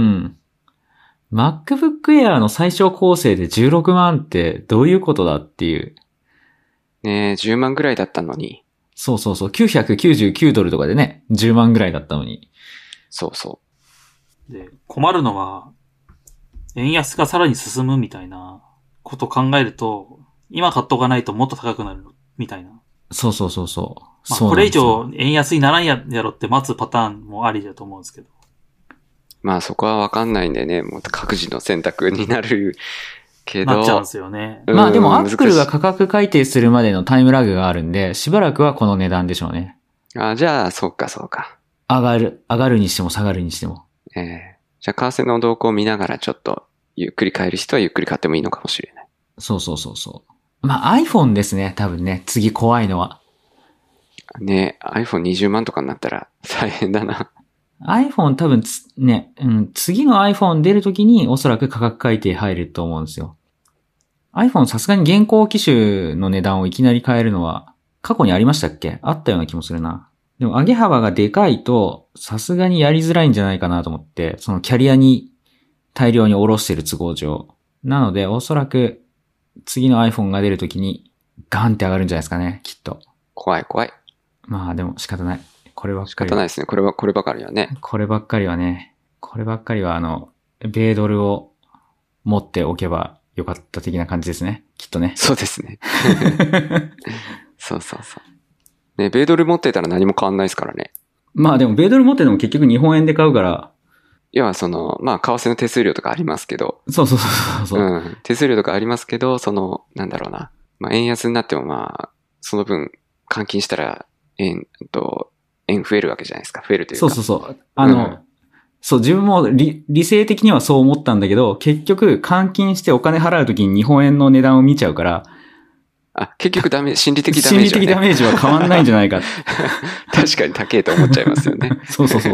MacBook Air の最小構成で16万ってどういうことだっていう。 ねえ、10万ぐらいだったのに。 そう。999ドルとかでね、10万ぐらいだったのに。 そう。 で、困るのは、円安がさらに進むみたいなことを考えると、今買っとかないともっと高くなるみたいな。 そう。 まあ、これ以上円安にならんやろって待つパターンもありだと思うんですけど。 まあそこはわかんないんでね、もう各自の選択になるけど。 なっちゃうんですよね。 まあでもアップルが価格改定するまでのタイムラグがあるんで、しばらくはこの値段でしょうね。 じゃあ、そうか。 上がるにしても下がるにしても。 じゃあ為替の動向を見ながらちょっとゆっくり買える人はゆっくり買ってもいいのかもしれない。 そう。まあ iPhone ですね、多分ね。次怖いのは。 ね、iPhone20 万とかになったら大変だな。 iPhone 多分次の iPhone 出るときにおそらく価格改定入ると思うんですよ。iPhone さすがに現行機種の値段をいきなり変えるのは過去にありましたっけ？あったような気もするな。でも上げ幅がでかいとさすがにやりづらいんじゃないかなと思って、そのキャリアに大量に下ろしてる都合上。なのでおそらく次の iPhone が出るときにガンって上がるんじゃないですかね、きっと。 怖い。 まあでも仕方ない。こればっかりは。 仕方ないですね。こればかりはね。 こればっかりは米ドルを持っておけばよかった的な感じですね。きっとね。 そうですね。そう。ね、米ドル持ってたら何も変わんないですからね。 まあでも米ドル持ってても結局日本円で買うから。 要はまあ為替の手数料とかありますけど。 そう。 手数料とかありますけど、なんだろうな。まあ円安になってもまあ、その分換金したら円増えるわけじゃないですか。増えるというか。 そう。そう、自分も理性的にはそう思ったんだけど、結局換金してお金払うときに日本円の値段を見ちゃうから、 あ、結局心理的ダメージは、ね。 心理的ダメージは変わんないんじゃないか。 確かに高いと思っちゃいますよね。 そう。 そう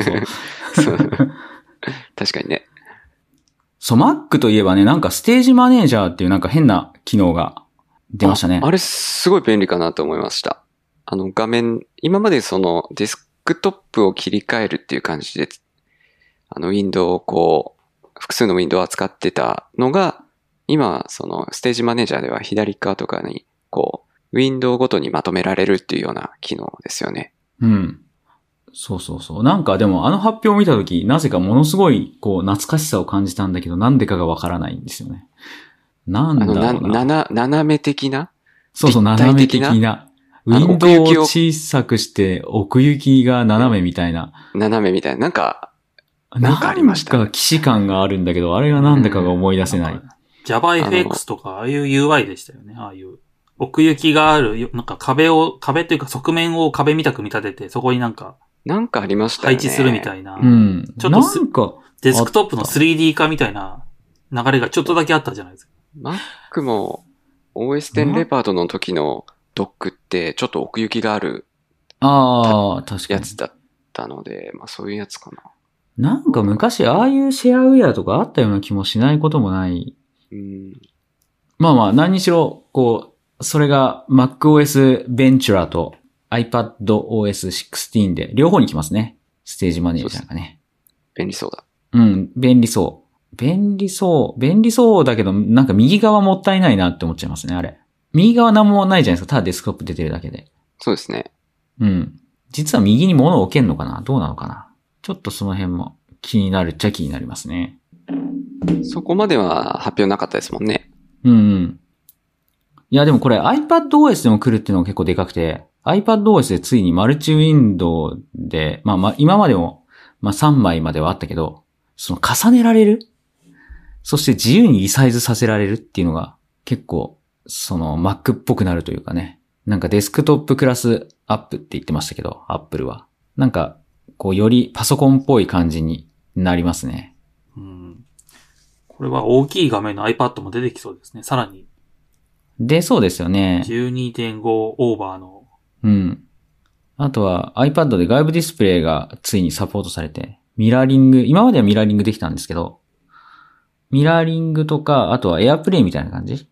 確かにね。 そう、Mac といえばね、なんかステージマネージャーっていうなんか変な機能が出ましたね。 あれすごい便利かなと思いました。画面、今までそのデスクトップを切り替えるっていう感じで、ウィンドウをこう、複数のウィンドウを扱ってたのが、今、そのステージマネージャーでは左側とかに、こう、ウィンドウごとにまとめられるっていうような機能ですよね。 うん。そう。なんかでもあの発表を見たとき、なぜかものすごい、こう、懐かしさを感じたんだけど、なんでかがわからないんですよね。なんだろうな。 斜め的なそう、斜め的な。ウィンドウを小さくして、奥行きが斜めみたいな。 斜めみたいな。なんかありました。 なんか既視感があるんだけど、あれがなんでかが思い出せない。 JavaFX とか、ああいう UI でしたよね。ああいう。奥行きがある、なんか壁っていうか側面を壁みたく見立てて、そこになんかありましたよね。 配置するみたいな。 うん。 ちょっとなんかデスクトップの 3D 化みたいな流れがちょっとだけあったじゃないですか。 Mac も OS10 レパードの時のドックってちょっと奥行きがある確かにやつだったので、まあそういうやつかな。 なんか昔ああいうシェアウェアとかあったような気もしないこともない。まあ何にしろ、こう、それが MacOS Ventura と iPadOS 16で両方に来ますね。ステージマネージャーがね。 便利そうだ。 うん、便利そうだけど、なんか右側もったいないなって思っちゃいますね、あれ。右側なんもないじゃないですか。ただデスクトップ出てるだけで。 そうですね。 うん。実は右に物を置けんのかな？どうなのかな？ちょっとその辺も気になるっちゃ気になりますね。 そこまでは発表なかったですもんね。 うん。いやでもこれ iPadOS でも来るっていうのが結構でかくて、iPadOS でついにマルチウィンドウで、今までも、3枚まではあったけど、その重ねられる？そして自由にリサイズさせられるっていうのが結構、その Mac っぽくなるというかね。なんかデスクトップクラスアップって言ってましたけど、Apple は。なんか、こうよりパソコンっぽい感じになりますね。 これは大きい画面の iPad も出てきそうですね。さらに。 で、そうですよね。 12.5 オーバーの。 うん。あとは iPad で外部ディスプレイがついにサポートされて、ミラーリング、今まではミラーリングできたんですけど、ミラーリングとか、あとは AirPlay みたいな感じ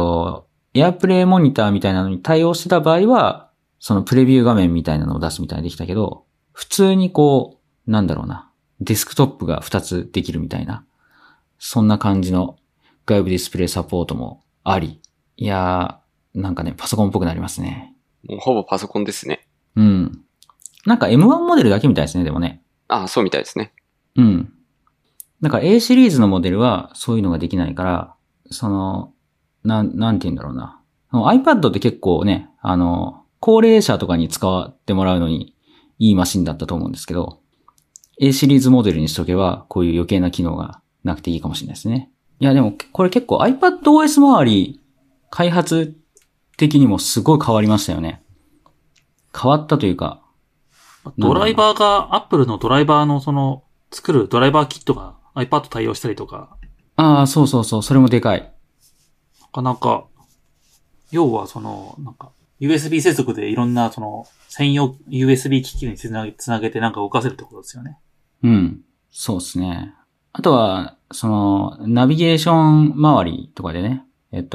?AirPlay モニターみたいなのに対応してた場合は、そのプレビュー画面みたいなのを出すみたいにできたけど、普通にこう、なんだろうな、デスクトップが2つできるみたいな、そんな感じの外部ディスプレイサポートもあり、いやー、なんかね、パソコンっぽくなりますね。 もうほぼパソコンですね。 うん。なんか M1 モデルだけみたいですね、でもね。 ああ、そうみたいですね。 うん。だから A シリーズのモデルはそういうのができないから、その、なんて言うんだろうな。iPad って結構ね、高齢者とかに使ってもらうのにいいマシンだったと思うんですけど、A シリーズモデルにしとけば、こういう余計な機能がなくていいかもしれないですね。いやでも、これ結構 iPadOS 周り、開発的にもすごい変わりましたよね。変わったというか。 ドライバーが、Apple のドライバーの作るドライバーキットが iPad 対応したりとか。 ああ、そう、それもでかい。 なかなか、要はなんか、USB 接続でいろんな専用 USB 機器につなげてなんか動かせるってことですよね。 うん。そうですね。あとは、ナビゲーション周りとかでね、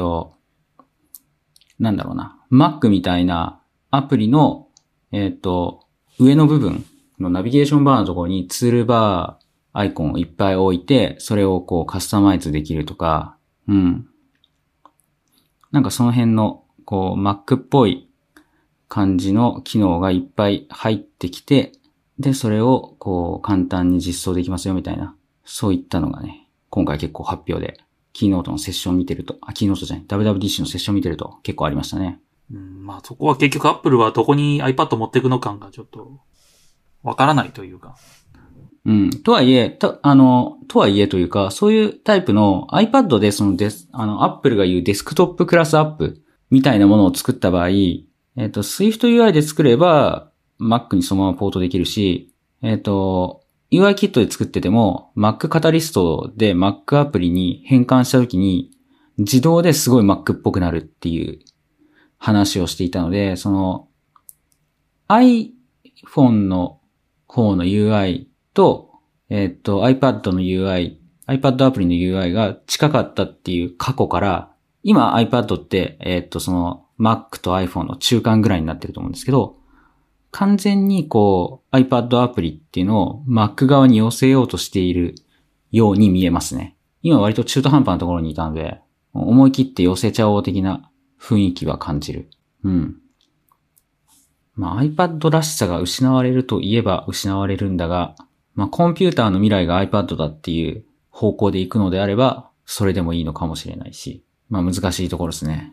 なんだろうな。Mac みたいなアプリの、上の部分のナビゲーションバーのところにツールバーアイコンをいっぱい置いて、それをこうカスタマイズできるとか、うん。なんかその辺の、こう Mac っぽい感じの機能がいっぱい入ってきて、で、それをこう簡単に実装できますよみたいな、そういったのがね、今回結構発表で、キーノートのセッション見てると、キーノートじゃない、WWDC のセッション見てると結構ありましたね。 そこは結局 Apple はどこに iPad 持っていくの感がちょっと、わからないというか。 うん。とはいえというか、そういうタイプの iPad でApple が言うデスクトップクラスアップみたいなものを作った場合、SwiftUI で作れば Mac にそのままポートできるし、UI キットで作ってても Mac カタリストで Mac アプリに変換したときに自動ですごい Mac っぽくなるっていう話をしていたので、iPhone の方の UI と、iPad の UI、iPad アプリの UI が近かったっていう過去から、今 iPad って、Mac と iPhone の中間ぐらいになってると思うんですけど、完全にiPad アプリっていうのを Mac 側に寄せようとしているように見えますね。今割と中途半端なところにいたので、思い切って寄せちゃおう的な雰囲気は感じる。うん。iPad らしさが失われるといえば失われるんだが、コンピューターの未来が iPad だっていう方向で行くのであれば、それでもいいのかもしれないし、難しいところですね。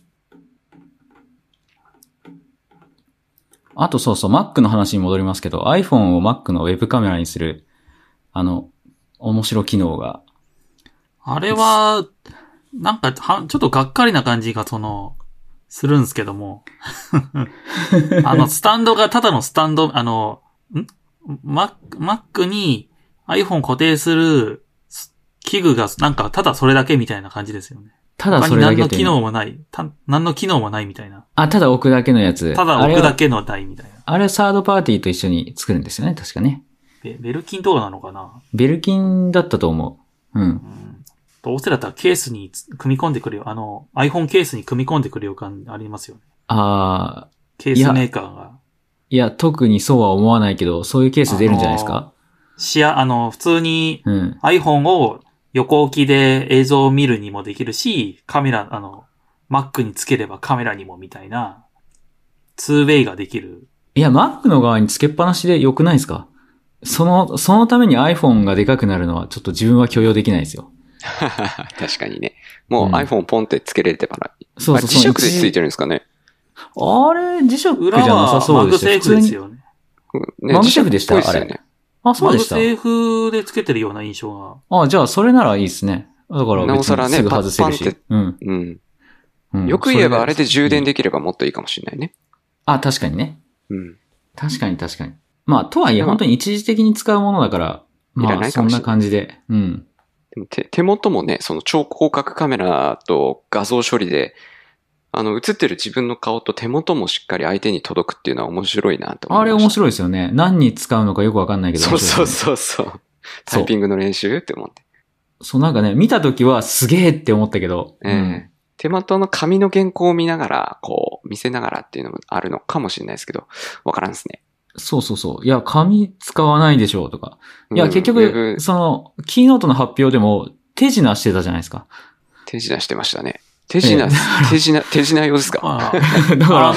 あとMac の話に戻りますけど、iPhone を Mac のウェブカメラにする、面白機能が。 あれは、なんか、ちょっとがっかりな感じが、するんですけども。スタンドがただのスタンド、Mac に iPhone 固定する器具が、なんか、ただそれだけみたいな感じですよね。 ただそれだけ何の機能もない。何の機能もないみたいな。 ただ置くだけのやつ。 ただ置くだけの台みたいな。 あれはサードパーティーと一緒に作るんですよね、確かね。 ベルキンとかなのかな？ ベルキンだったと思う。うん。 どうせだったらケースに組み込んでくるよ。iPhone ケースに組み込んでくる予感ありますよね。ケースメーカーが。 いや、特にそうは思わないけど、そういうケース出るんじゃないですか？ 普通に iPhone を横置きで映像を見るにもできるし、カメラ、Mac につければカメラにもみたいな、2way ができる。 いや、Mac の側につけっぱなしで良くないですか？そのために iPhone がでかくなるのはちょっと自分は許容できないですよ。 確かにね。もう iPhone ポンってつけれてばら。 そう磁石でついてるんですかね。 あれ、磁石じゃなさそうですよ。 マグセーフですよね。 マグセーフでしたあれ。そうでした。 マグセーフでつけてるような印象が。 じゃあそれならいいですね。だから別にすぐ外せるし。 よく言えばあれで充電できればもっといいかもしれないね。 確かにね。確かに。とはいえ本当に一時的に使うものだから、そんな感じで。でも手元もね、その超広角カメラと画像処理で、映ってる自分の顔と手元もしっかり相手に届くっていうのは面白いなと思いました。 あれ面白いですよね。何に使うのかよくわかんないけど。 そう。タイピングの練習って思って。 なんかね、見たときはすげえって思ったけど。 手元の紙の原稿を見ながら、見せながらっていうのもあるのかもしれないですけど、わからんですね。 そう。いや、紙使わないでしょうとか。いや、結局、キーノートの発表でも手品してたじゃないですか。 手品してましたね。手品用ですか？ だから、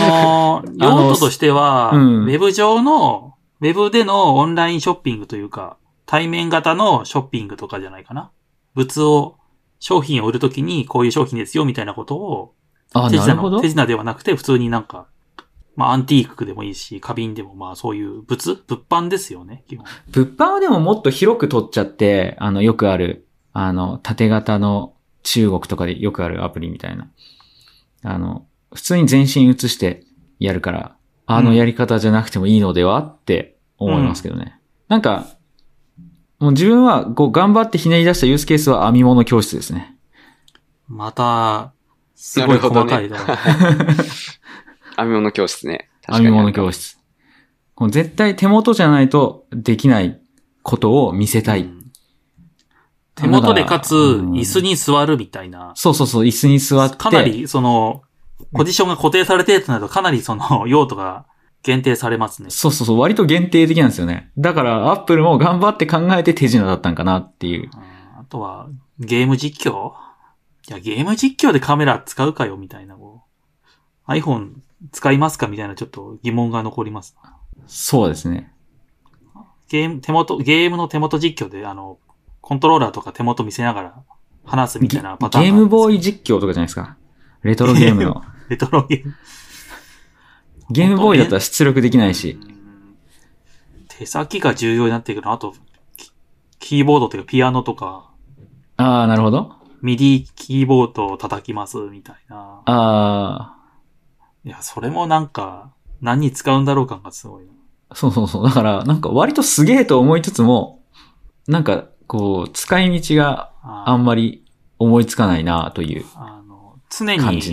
用途としては、ウェブでのオンラインショッピングというか、対面型のショッピングとかじゃないかな。商品を売るときにこういう商品ですよみたいなことを、手品ではなくて普通になんか、アンティークでもいいし、花瓶でもそういう物販ですよね、基本。 物販はでももっと広く取っちゃって、よくある、縦型の中国とかでよくあるアプリみたいな。普通に全身映してやるから、やり方じゃなくてもいいのではって思いますけどね。なんか、もう自分は頑張ってひねり出したユースケースは編み物教室ですね。 また、すごい細かいだろう。 編み物教室ね。 編み物教室。絶対手元じゃないとできないことを見せたい。 手元でかつ、椅子に座るみたいな。 そう、椅子に座って。 かなり、ポジションが固定されてるとなると、かなり用途が限定されますね。 そう、割と限定的なんですよね。だから、アップルも頑張って考えて手品だったんかなっていう。 あとは、ゲーム実況？いや、ゲーム実況でカメラ使うかよ、みたいな。iPhone 使いますかみたいなちょっと疑問が残ります。 そうですね。 ゲームの手元実況で、コントローラーとか手元見せながら話すみたいなパターン。 ゲームボーイ実況とかじゃないですか。レトロゲームの。 レトロゲーム。 ゲームボーイだったら出力できないし。 手先が重要になってくる。あと、キーボードというかピアノとか。 なるほど。 ミディキーボードを叩きますみたいな。いや、それもなんか、何に使うんだろう感がすごいな。 そう。だから、なんか割とすげえと思いつつも、なんか、使い道があんまり思いつかないなという常感じの。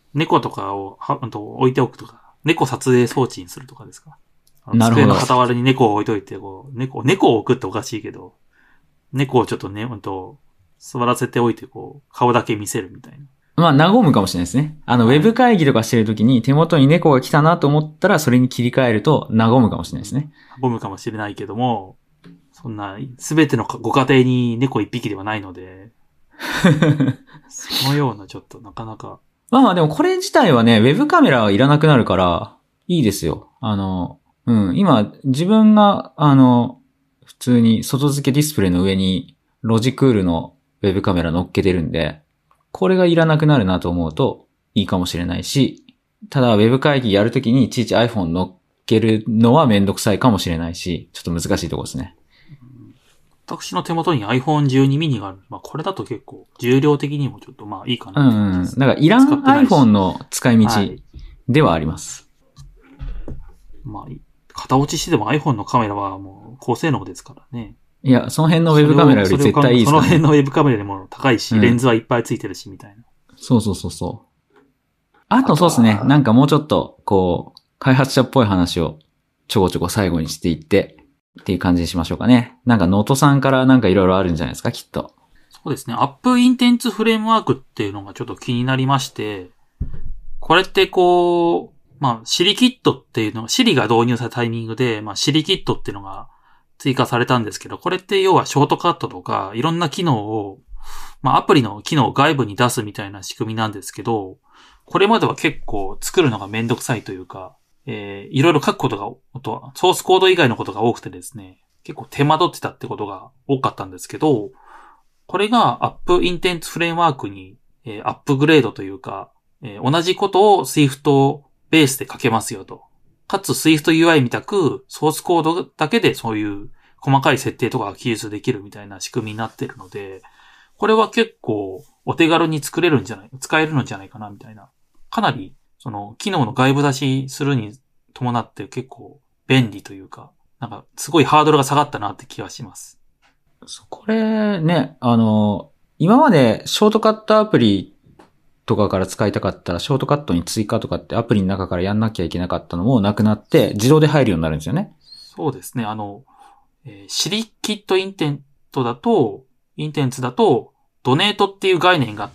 猫とかを置いておくとか、猫撮影装置にするとかですか？ なるほど。 机の傍らに猫を置いといて、猫を置くっておかしいけど、猫をちょっとね、座らせておいて、顔だけ見せるみたいな。 まあ、和むかもしれないですね。ウェブ会議とかしてるときに手元に猫が来たなと思ったら、それに切り替えると和むかもしれないですね。 和むかもしれないけども、そんな、すべてのご家庭に猫一匹ではないので、そのようなちょっとなかなか。 まあでもこれ自体はね、ウェブカメラはいらなくなるから、いいですよ。今、自分が、普通に外付けディスプレイの上に、ロジクールのウェブカメラ乗っけてるんで、これがいらなくなるなと思うと、いいかもしれないし、ただウェブ会議やるときにいちいち iPhone 乗っけるのはめんどくさいかもしれないし、ちょっと難しいところですね。 私の手元に iPhone12 mini がある。まあこれだと結構重量的にもちょっとまあいいかな。 だからいらん iPhone の使い道ではあります。 まあ、型落ちしてでも iPhone のカメラはもう高性能ですからね。 いや、その辺のウェブカメラより絶対いいですね。その辺のウェブカメラでも高いし、レンズはいっぱいついてるし、みたいな。 そう。あとそうですね。なんかもうちょっと、開発者っぽい話をちょこちょこ最後にしていって、っていう感じにしましょうかね。なんかノートさんからなんかいろいろあるんじゃないですか、きっと。 そうですね。アップインテンツフレームワークっていうのがちょっと気になりまして、これってまあ、シリキットっていうのが、シリが導入されたタイミングで、まあ、シリキットっていうのが追加されたんですけど、これって要はショートカットとか、いろんな機能を、まあ、アプリの機能を外部に出すみたいな仕組みなんですけど、これまでは結構作るのがめんどくさいというか、いろいろ書くことが、ソースコード以外のことが多くてですね、結構手間取ってたってことが多かったんですけど、これがアップインテンツフレームワークに、アップグレードというか、同じことを Swift ベースで書けますよと。かつ Swift UI みたくソースコードだけでそういう細かい設定とかが記述できるみたいな仕組みになってるので、これは結構お手軽に使えるんじゃないかなみたいな。かなりその機能の外部出しするに伴って結構便利というか、なんかすごいハードルが下がったなって気がします。 これね、今までショートカットアプリとかから使いたかったらショートカットに追加とかってアプリの中からやんなきゃいけなかったのもなくなって自動で入るようになるんですよね。 そうですね。シリキットインテンツだと、ドネートっていう概念があって、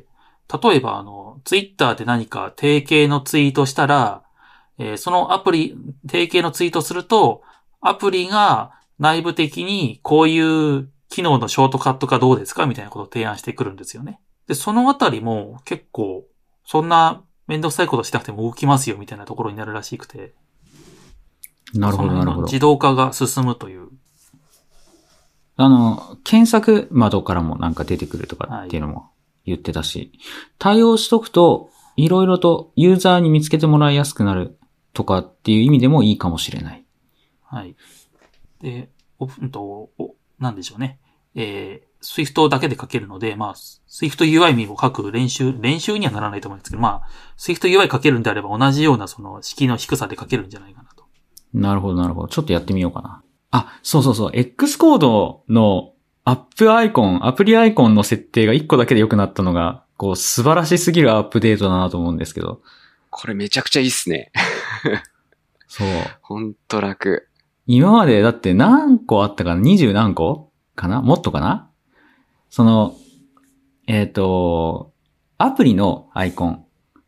例えばツイッターで何か定型のツイートしたら、その定型のツイートすると、アプリが内部的にこういう機能のショートカットかどうですかみたいなことを提案してくるんですよね。で、そのあたりも結構、そんなめんどくさいことしなくても動きますよみたいなところになるらしくて。 なるほど、なるほど。 自動化が進むという。 検索窓からもなんか出てくるとかっていうのも言ってたし、対応しとくと、いろいろとユーザーに見つけてもらいやすくなるとかっていう意味でもいいかもしれない。 はい。で、なんでしょうね。Swift だけで書けるので、まあ、Swift UI を書く練習にはならないと思うんですけど、まあ、Swift UI 書けるんであれば同じようなその式の低さで書けるんじゃないかなと。なるほど、なるほど。ちょっとやってみようかな。あ、そう。X コードのアプリアイコンの設定が1個だけで良くなったのが、素晴らしすぎるアップデートだなと思うんですけど。 これめちゃくちゃいいっすね。 そう。 ほんと楽。 今までだって何個あったかな ?20 何個かなもっとかなアプリのアイコンって、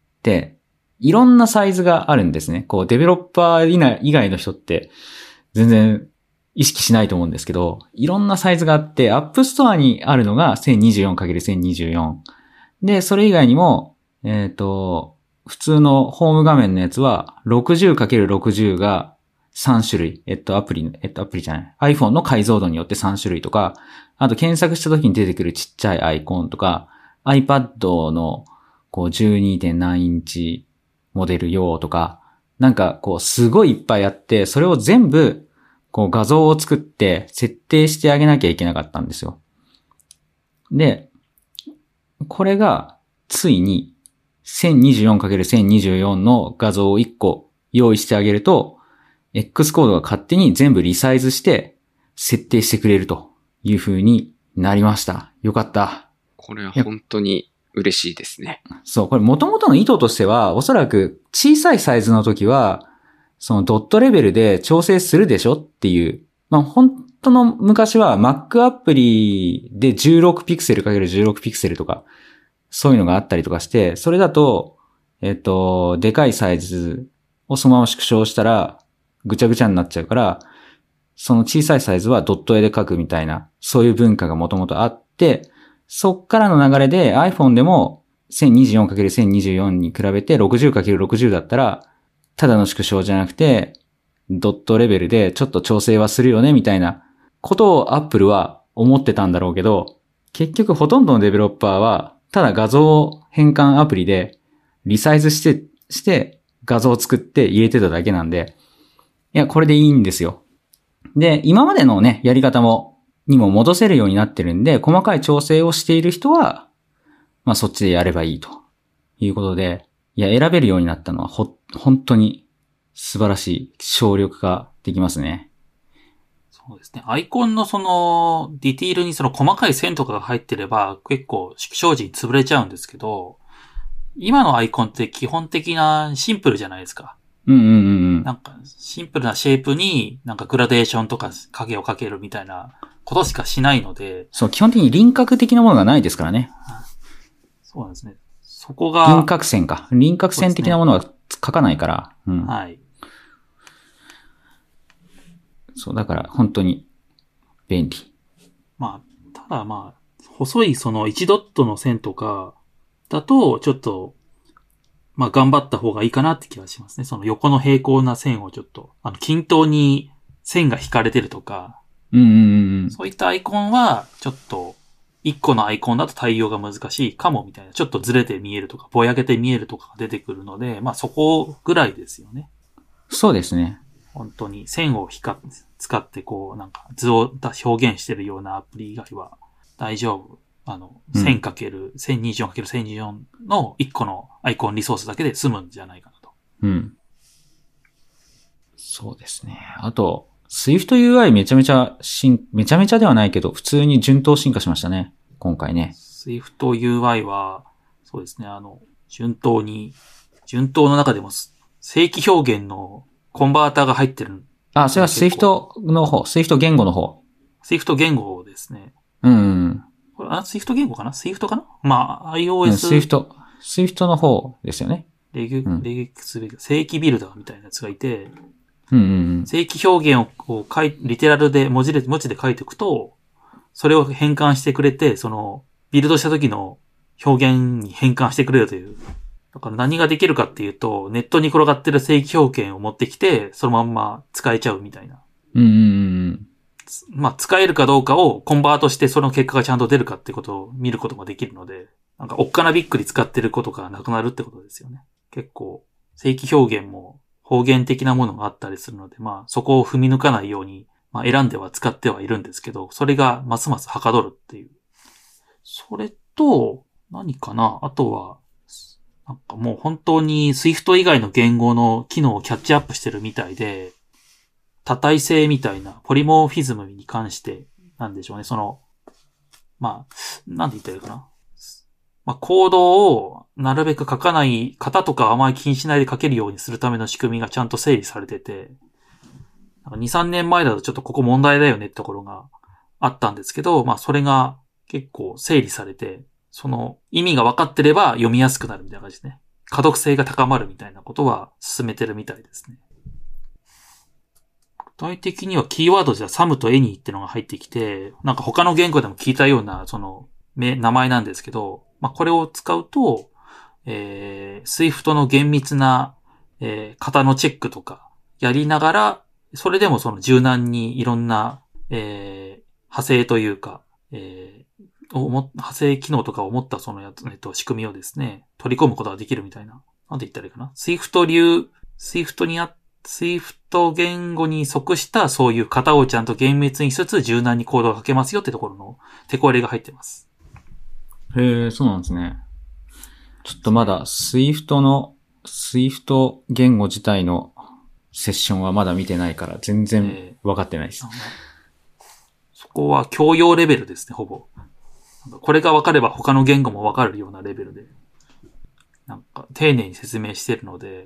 いろんなサイズがあるんですね。デベロッパー以外の人って、全然意識しないと思うんですけど、いろんなサイズがあって、App Store にあるのが 1024×1024。で、それ以外にも、普通のホーム画面のやつは 60×60 が3種類。アプリじゃない。iPhone の解像度によって3種類とか、あと検索した時に出てくるちっちゃいアイコンとか、iPad の12. 何インチモデル用とか、なんかすごいいっぱいあって、それを全部画像を作って設定してあげなきゃいけなかったんですよ。で、これがついに 1024×1024 の画像を1個用意してあげると、X コードが勝手に全部リサイズして設定してくれるという風になりました。よかった。 これは本当に嬉しいですね。 そう、これ元々の意図としては、おそらく小さいサイズの時は、そのドットレベルで調整するでしょっていう。まあ本当の昔は Mac アプリで16ピクセル ×16 ピクセルとか、そういうのがあったりとかして、それだと、でかいサイズをそのまま縮小したら、ぐちゃぐちゃになっちゃうから、その小さいサイズはドット絵で描くみたいな、そういう文化がもともとあって、そっからの流れで iPhone でも 1024×1024 に比べて 60×60 だったら、ただの縮小じゃなくて、ドットレベルでちょっと調整はするよねみたいなことを Apple は思ってたんだろうけど、結局ほとんどのデベロッパーは、ただ画像変換アプリでリサイズして画像を作って入れてただけなんで、いや、これでいいんですよ。で、今までのね、やり方にも戻せるようになってるんで、細かい調整をしている人は、まあそっちでやればいいということで、いや、選べるようになったのは本当に素晴らしい省力化できますね。 そうですね。アイコンのその、ディティールにその細かい線とかが入ってれば、結構縮小時に潰れちゃうんですけど、今のアイコンって基本的なシンプルじゃないですか。なんか、シンプルなシェイプに、なんかグラデーションとか影をかけるみたいなことしかしないので。 そう、基本的に輪郭的なものがないですからね。 そうなんですね。そこが。 輪郭線か。輪郭線的なものは書かないから。うん。 はい。 そう、だから本当に便利。 まあ、ただまあ、細いその1ドットの線とかだと、ちょっと、まあ頑張った方がいいかなって気がしますね。その横の平行な線をちょっと、均等に線が引かれてるとか、そういったアイコンは、ちょっと、1個のアイコンだと対応が難しいかもみたいな、ちょっとずれて見えるとか、ぼやけて見えるとかが出てくるので、まあそこぐらいですよね。 そうですね。 本当に線を使ってこう、なんか図を表現してるようなアプリ以外は大丈夫。1000×1024×1024 の1個のアイコンリソースだけで済むんじゃないかなと。 うん。そうですね。あと、Swift UI めちゃめちゃではないけど、普通に順当進化しましたね。今回ね。 Swift UI は、そうですね、順当の中でも、正規表現のコンバーターが入ってる。 あ、それは Swift の方、Swift 言語の方。 Swift 言語ですね。これ、Swift 言語かな ?Swift かなまあ、iOS。 Swift の方ですよね。 正規ビルダーみたいなやつがいて、正規表現をリテラルで文字で書いていくと、それを変換してくれて、その、ビルドした時の表現に変換してくれるという。だから何ができるかっていうと、ネットに転がってる正規表現を持ってきて、そのまんま使えちゃうみたいな。まあ、使えるかどうかをコンバートしてその結果がちゃんと出るかってことを見ることができるので、なんかおっかなびっくり使ってることがなくなるってことですよね。結構、正規表現も方言的なものがあったりするので、まあ、そこを踏み抜かないように、まあ、選んでは使ってはいるんですけど、それがますますはかどるっていう。それと、何かなあとは、なんかもう本当に Swift 以外の言語の機能をキャッチアップしてるみたいで、多体性みたいなポリモーフィズムに関して、なんでしょうね、その、まあ、なんて言ったらいいかな。まあ、コードをなるべく書かない型とかあまり気にしないで書けるようにするための仕組みがちゃんと整理されてて、2、3年前だとちょっとここ問題だよねってところがあったんですけど、まあそれが結構整理されて、その意味が分かってれば読みやすくなるみたいな感じですね。可読性が高まるみたいなことは進めてるみたいですね。具体的にはキーワードじゃサムとエニーってのが入ってきて、なんか他の言語でも聞いたようなその名前なんですけど、まあこれを使うと、Swift の厳密な、型のチェックとかやりながら、それでもその柔軟にいろんな、派生というか、派生機能とかを持ったその仕組みをですね、取り込むことができるみたいな。なんて言ったらいいかな。Swift 言語に即したそういう型をちゃんと厳密にしつつ柔軟にコードが書けますよってところの手こ入れが入ってます。 へえ、そうなんですね。ちょっとまだSwift 言語自体のセッションはまだ見てないから全然分かってないです。 そこは教養レベルですね、ほぼ。 これが分かれば他の言語も分かるようなレベルで、なんか丁寧に説明してるので、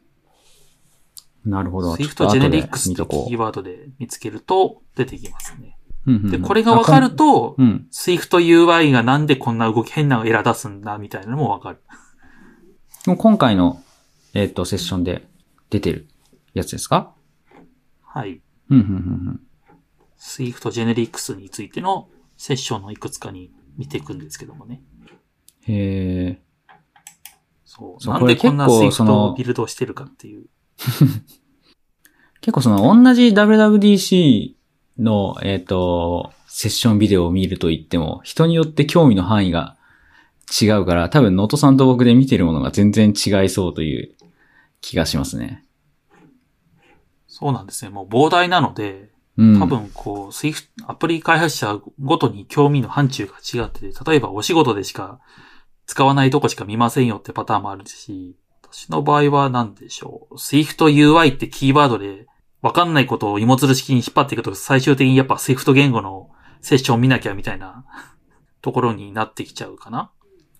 なるほど。 Swift Generics ってキーワードで見つけると出てきますね。 うんうんうん、 で、これが分かると、 うん、 Swift UI がなんでこんな変なエラー出すんだみたいなのも分かる。 もう今回の、セッションで出てるやつですか？ はい。 うんうんうんうん、 Swift Generics についてのセッションのいくつかに見ていくんですけどもね。 へー。 そう。なんでこんな Swift をビルドしてるかっていう。 結構同じ WWDC の、セッションビデオを見ると言っても、人によって興味の範囲が違うから、多分、能登さんと僕で見てるものが全然違いそうという気がしますね。 そうなんですね。もう膨大なので、多分Swift、アプリ開発者ごとに興味の範疇が違ってて、例えばお仕事でしか使わないとこしか見ませんよってパターンもあるし、私の場合は何でしょう。Swift UI ってキーワードでわかんないことを芋づる式に引っ張っていくと、最終的にやっぱ Swift 言語のセッションを見なきゃみたいなところになってきちゃうかな。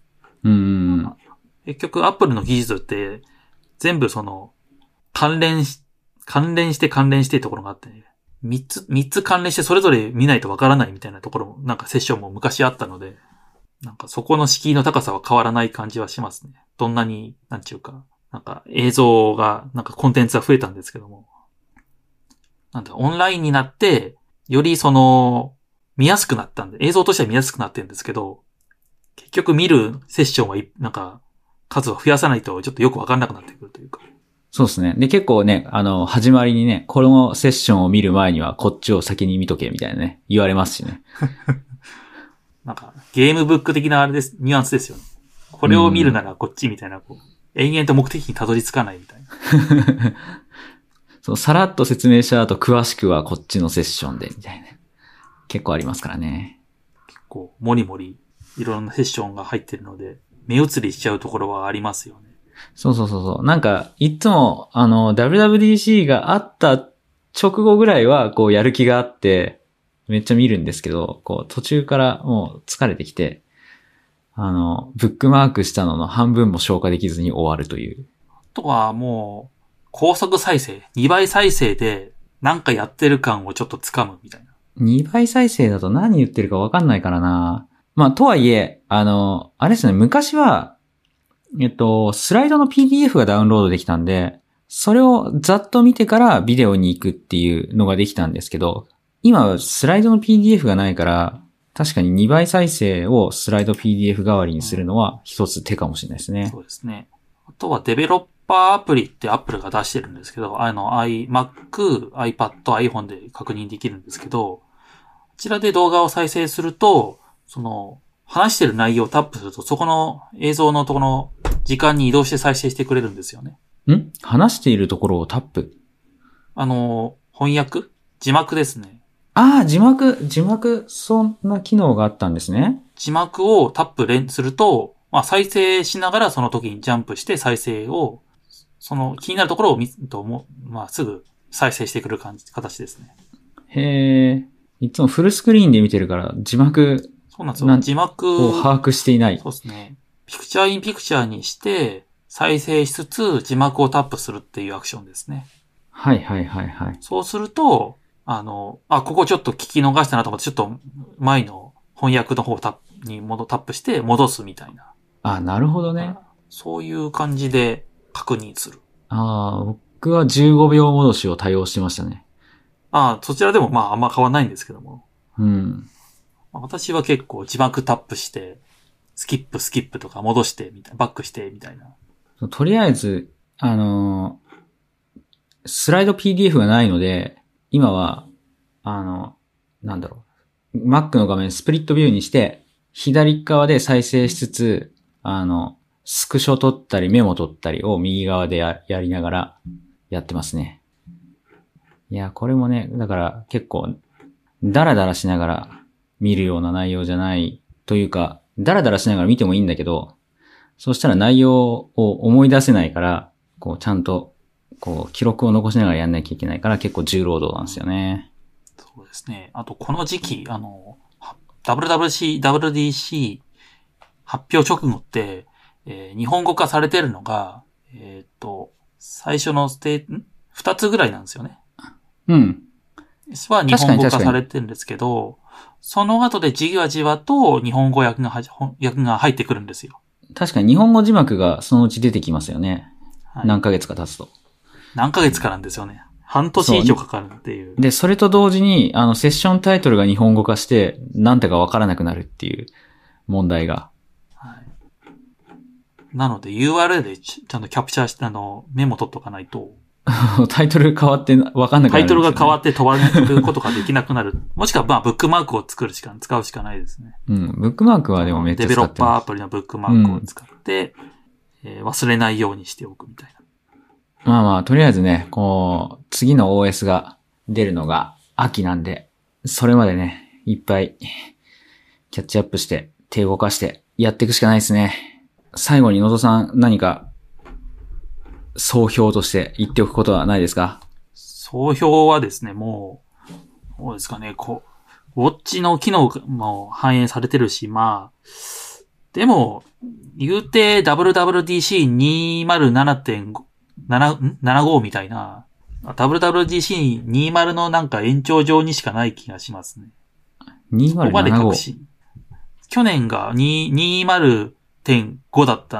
結局 Apple の技術って全部関連してってところがあってね。三つ関連してそれぞれ見ないとわからないみたいなところもなんかセッションも昔あったので、なんかそこの敷居の高さは変わらない感じはしますね。どんなに、なんちゅうか、なんか映像が、なんかコンテンツが増えたんですけども。なんだ、オンラインになって、より見やすくなったんで、映像としては見やすくなってるんですけど、結局見るセッションは、なんか、数を増やさないとちょっとよくわかんなくなってくるというか。 そうですね。で、結構ね、始まりにね、このセッションを見る前にはこっちを先に見とけみたいなね、言われますしね。 なんか、ゲームブック的なあれです、ニュアンスですよね。これを見るならこっちみたいな、延々と目的にたどり着かないみたいな。 そう、さらっと説明した後、詳しくはこっちのセッションで、みたいな。結構ありますからね。 結構、もりもり、いろんなセッションが入ってるので、目移りしちゃうところはありますよね。 そう。なんか、いつも、WWDC があった直後ぐらいは、やる気があって、めっちゃ見るんですけど、途中からもう疲れてきて、ブックマークしたのの半分も消化できずに終わるという。 あとはもう、高速再生、2倍再生で、なんかやってる感をちょっとつかむみたいな。 2倍再生だと何言ってるかわかんないからな。まあ、とはいえ、あれですね、昔は、スライドの PDF がダウンロードできたんで、それをざっと見てからビデオに行くっていうのができたんですけど、今スライドの PDF がないから、確かに2倍再生をスライド PDF 代わりにするのは一つ手かもしれないですね。 そうですね。あとはデベロッパーアプリって Apple が出してるんですけど、Mac、iPad、iPhone で確認できるんですけど、こちらで動画を再生すると、話してる内容をタップすると、そこの映像のところの時間に移動して再生してくれるんですよね。 話しているところをタップ？ 翻訳？字幕ですね。 ああ、字幕、そんな機能があったんですね。 字幕をタップすると、まあ再生しながらその時にジャンプして再生を、気になるところを見るとまあすぐ再生してくる形ですね。 へえ。いつもフルスクリーンで見てるから字幕、 そうなんですよ。字幕を把握していない。 そうですね。ピクチャーインピクチャーにして再生しつつ字幕をタップするっていうアクションですね。 はい。 そうすると、ここちょっと聞き逃したなと思って、ちょっと前の翻訳の方タップして戻すみたいな。 あ、なるほどね。 そういう感じで確認する。 僕は15秒戻しを対応してましたね。 そちらでもあんま変わんないんですけども。私は結構字幕タップして、スキップとか戻してみたいな、バックしてみたいな。 とりあえず、スライド PDF がないので、今は、Mac の画面スプリットビューにして、左側で再生しつつ、スクショ撮ったりメモ撮ったりを右側でやりながらやってますね。いや、これもね、だから結構、ダラダラしながら見るような内容じゃないというか、ダラダラしながら見てもいいんだけど、そうしたら内容を思い出せないから、ちゃんと、記録を残しながらやんなきゃいけないから結構重労働なんですよね。 そうですね。あと、この時期、 WWDC 発表直後って、日本語化されてるのが、最初の2つぐらいなんですよね。 うん。 は日本語化されてるんですけど、その後でじわじわと日本語訳が入ってくるんですよ。 確かに日本語字幕がそのうち出てきますよね。はい、何ヶ月か経つと。 何ヶ月かなんですよね。半年以上かかるっていう。 で、それと同時に、セッションタイトルが日本語化して、なんてかわからなくなるっていう問題が。 はい。なので URL でちゃんとキャプチャーして、メモ取っとかないと。 タイトル変わってわかんなくなる、ね。 タイトルが変わって飛ばることができなくなる。もしくは、まあ、ブックマークを使うしかないですね。 うん。ブックマークはでもめっちゃ使ってます。 デベロッパーアプリのブックマークを使って、忘れないようにしておくみたいな。 まあまあ、とりあえずね、次の OS が出るのが秋なんで、それまでね、いっぱいキャッチアップして、手動かしてやっていくしかないですね。最後に野戸さん何か総評として言っておくことはないですか？ 総評はですね、もう、どうですかね、ウォッチの機能も反映されてるし、まあ、でも、言うて WWDC207.75 みたいな、WWDC20 のなんか延長上にしかない気がしますね。 2075。 ここまで確信。去年が20.5 だった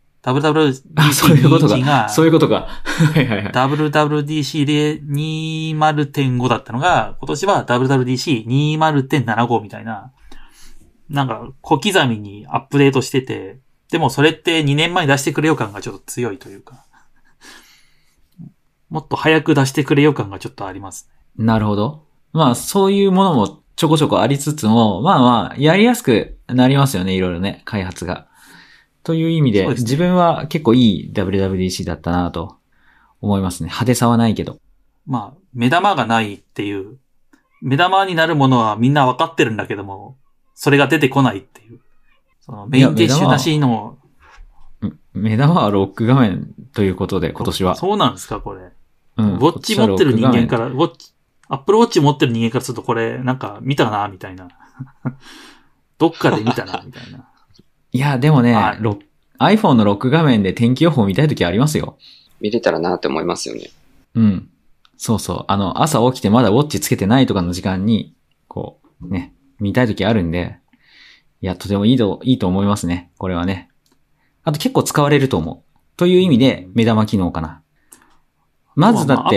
。WWDC21 が、 そういうことか。はいはいはい。 WWDC20.5 だったのが、今年は WWDC20.75 みたいな、なんか小刻みにアップデートしてて、でもそれって2年前に出してくれよ感がちょっと強いというか、もっと早く出してくれよ感がちょっとありますね。なるほど。まあそういうものもちょこちょこありつつも、まあまあやりやすくなりますよね、いろいろね、開発が。という意味で、自分は結構いい WWDC だったなと思いますね。派手さはないけど。 まあ、目玉がないっていう、目玉になるものはみんなわかってるんだけども、それが出てこないっていう。そのメインディッシュなしの。 目玉はロック画面ということで、今年は。 そうなんですか、これ。ウォッチ持ってる人間から、アップルウォッチ持ってる人間からするとこれ、なんか見たな、みたいな。どっかで見たな、みたいな。 いや、でもね、iPhone のロック画面で天気予報見たいときありますよ。 見れたらなって思いますよね。 うん。そうそう。朝起きてまだウォッチつけてないとかの時間に、ね、見たいときあるんで、いや、とてもいいと思いますね。これはね。あと結構使われると思う。という意味で、目玉機能かな。まずだって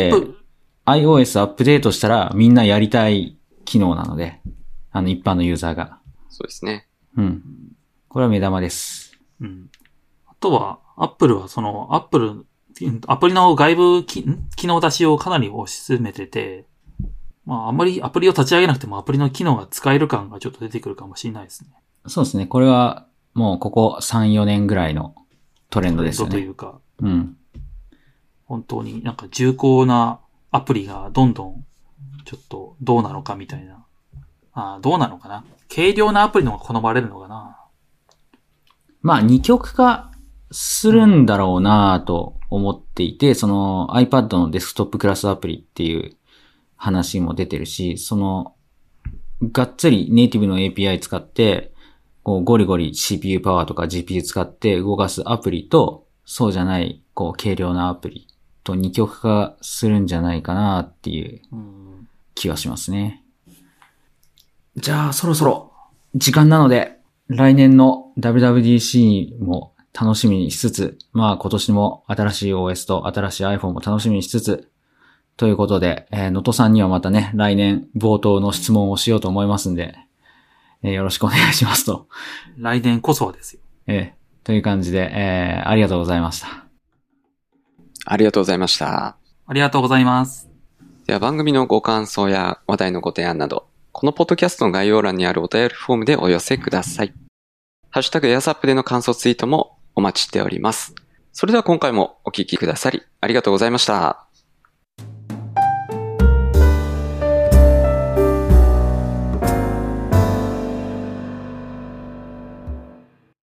、iOS アップデートしたらみんなやりたい機能なので、一般のユーザーが。 そうですね。 うん。これは目玉です。 うん。あとは、アップルはアプリの外部機能出しをかなり推し進めてて、まあ、あんまりアプリを立ち上げなくてもアプリの機能が使える感がちょっと出てくるかもしれないですね。 そうですね。これは、もうここ3、4年ぐらいのトレンドですよね。 トレンドというか。 うん。 本当になんか重厚なアプリがどんどん、ちょっとどうなのかみたいな。どうなのかな。軽量なアプリの方が好まれるのかな。 まあ、二極化するんだろうなと思っていて、その iPad のデスクトップクラスアプリっていう話も出てるし、がっつりネイティブの API 使って、ゴリゴリ CPU パワーとか GPU 使って動かすアプリと、そうじゃない、軽量なアプリと二極化するんじゃないかなっていう気はしますね。じゃあ、そろそろ時間なので、来年の WWDC も楽しみにしつつ、まあ今年も新しい OS と新しい iPhone も楽しみにしつつ、ということで、能登さんにはまたね、来年冒頭の質問をしようと思いますんで、よろしくお願いしますと。 来年こそはですよ。 という感じで、ありがとうございました。 ありがとうございました。 ありがとうございます。 では番組のご感想や話題のご提案など、このポッドキャストの概要欄にあるお便りフォームでお寄せください。ハッシュタグエアサップでの感想ツイートもお待ちしております。それでは今回もお聞きくださりありがとうございました。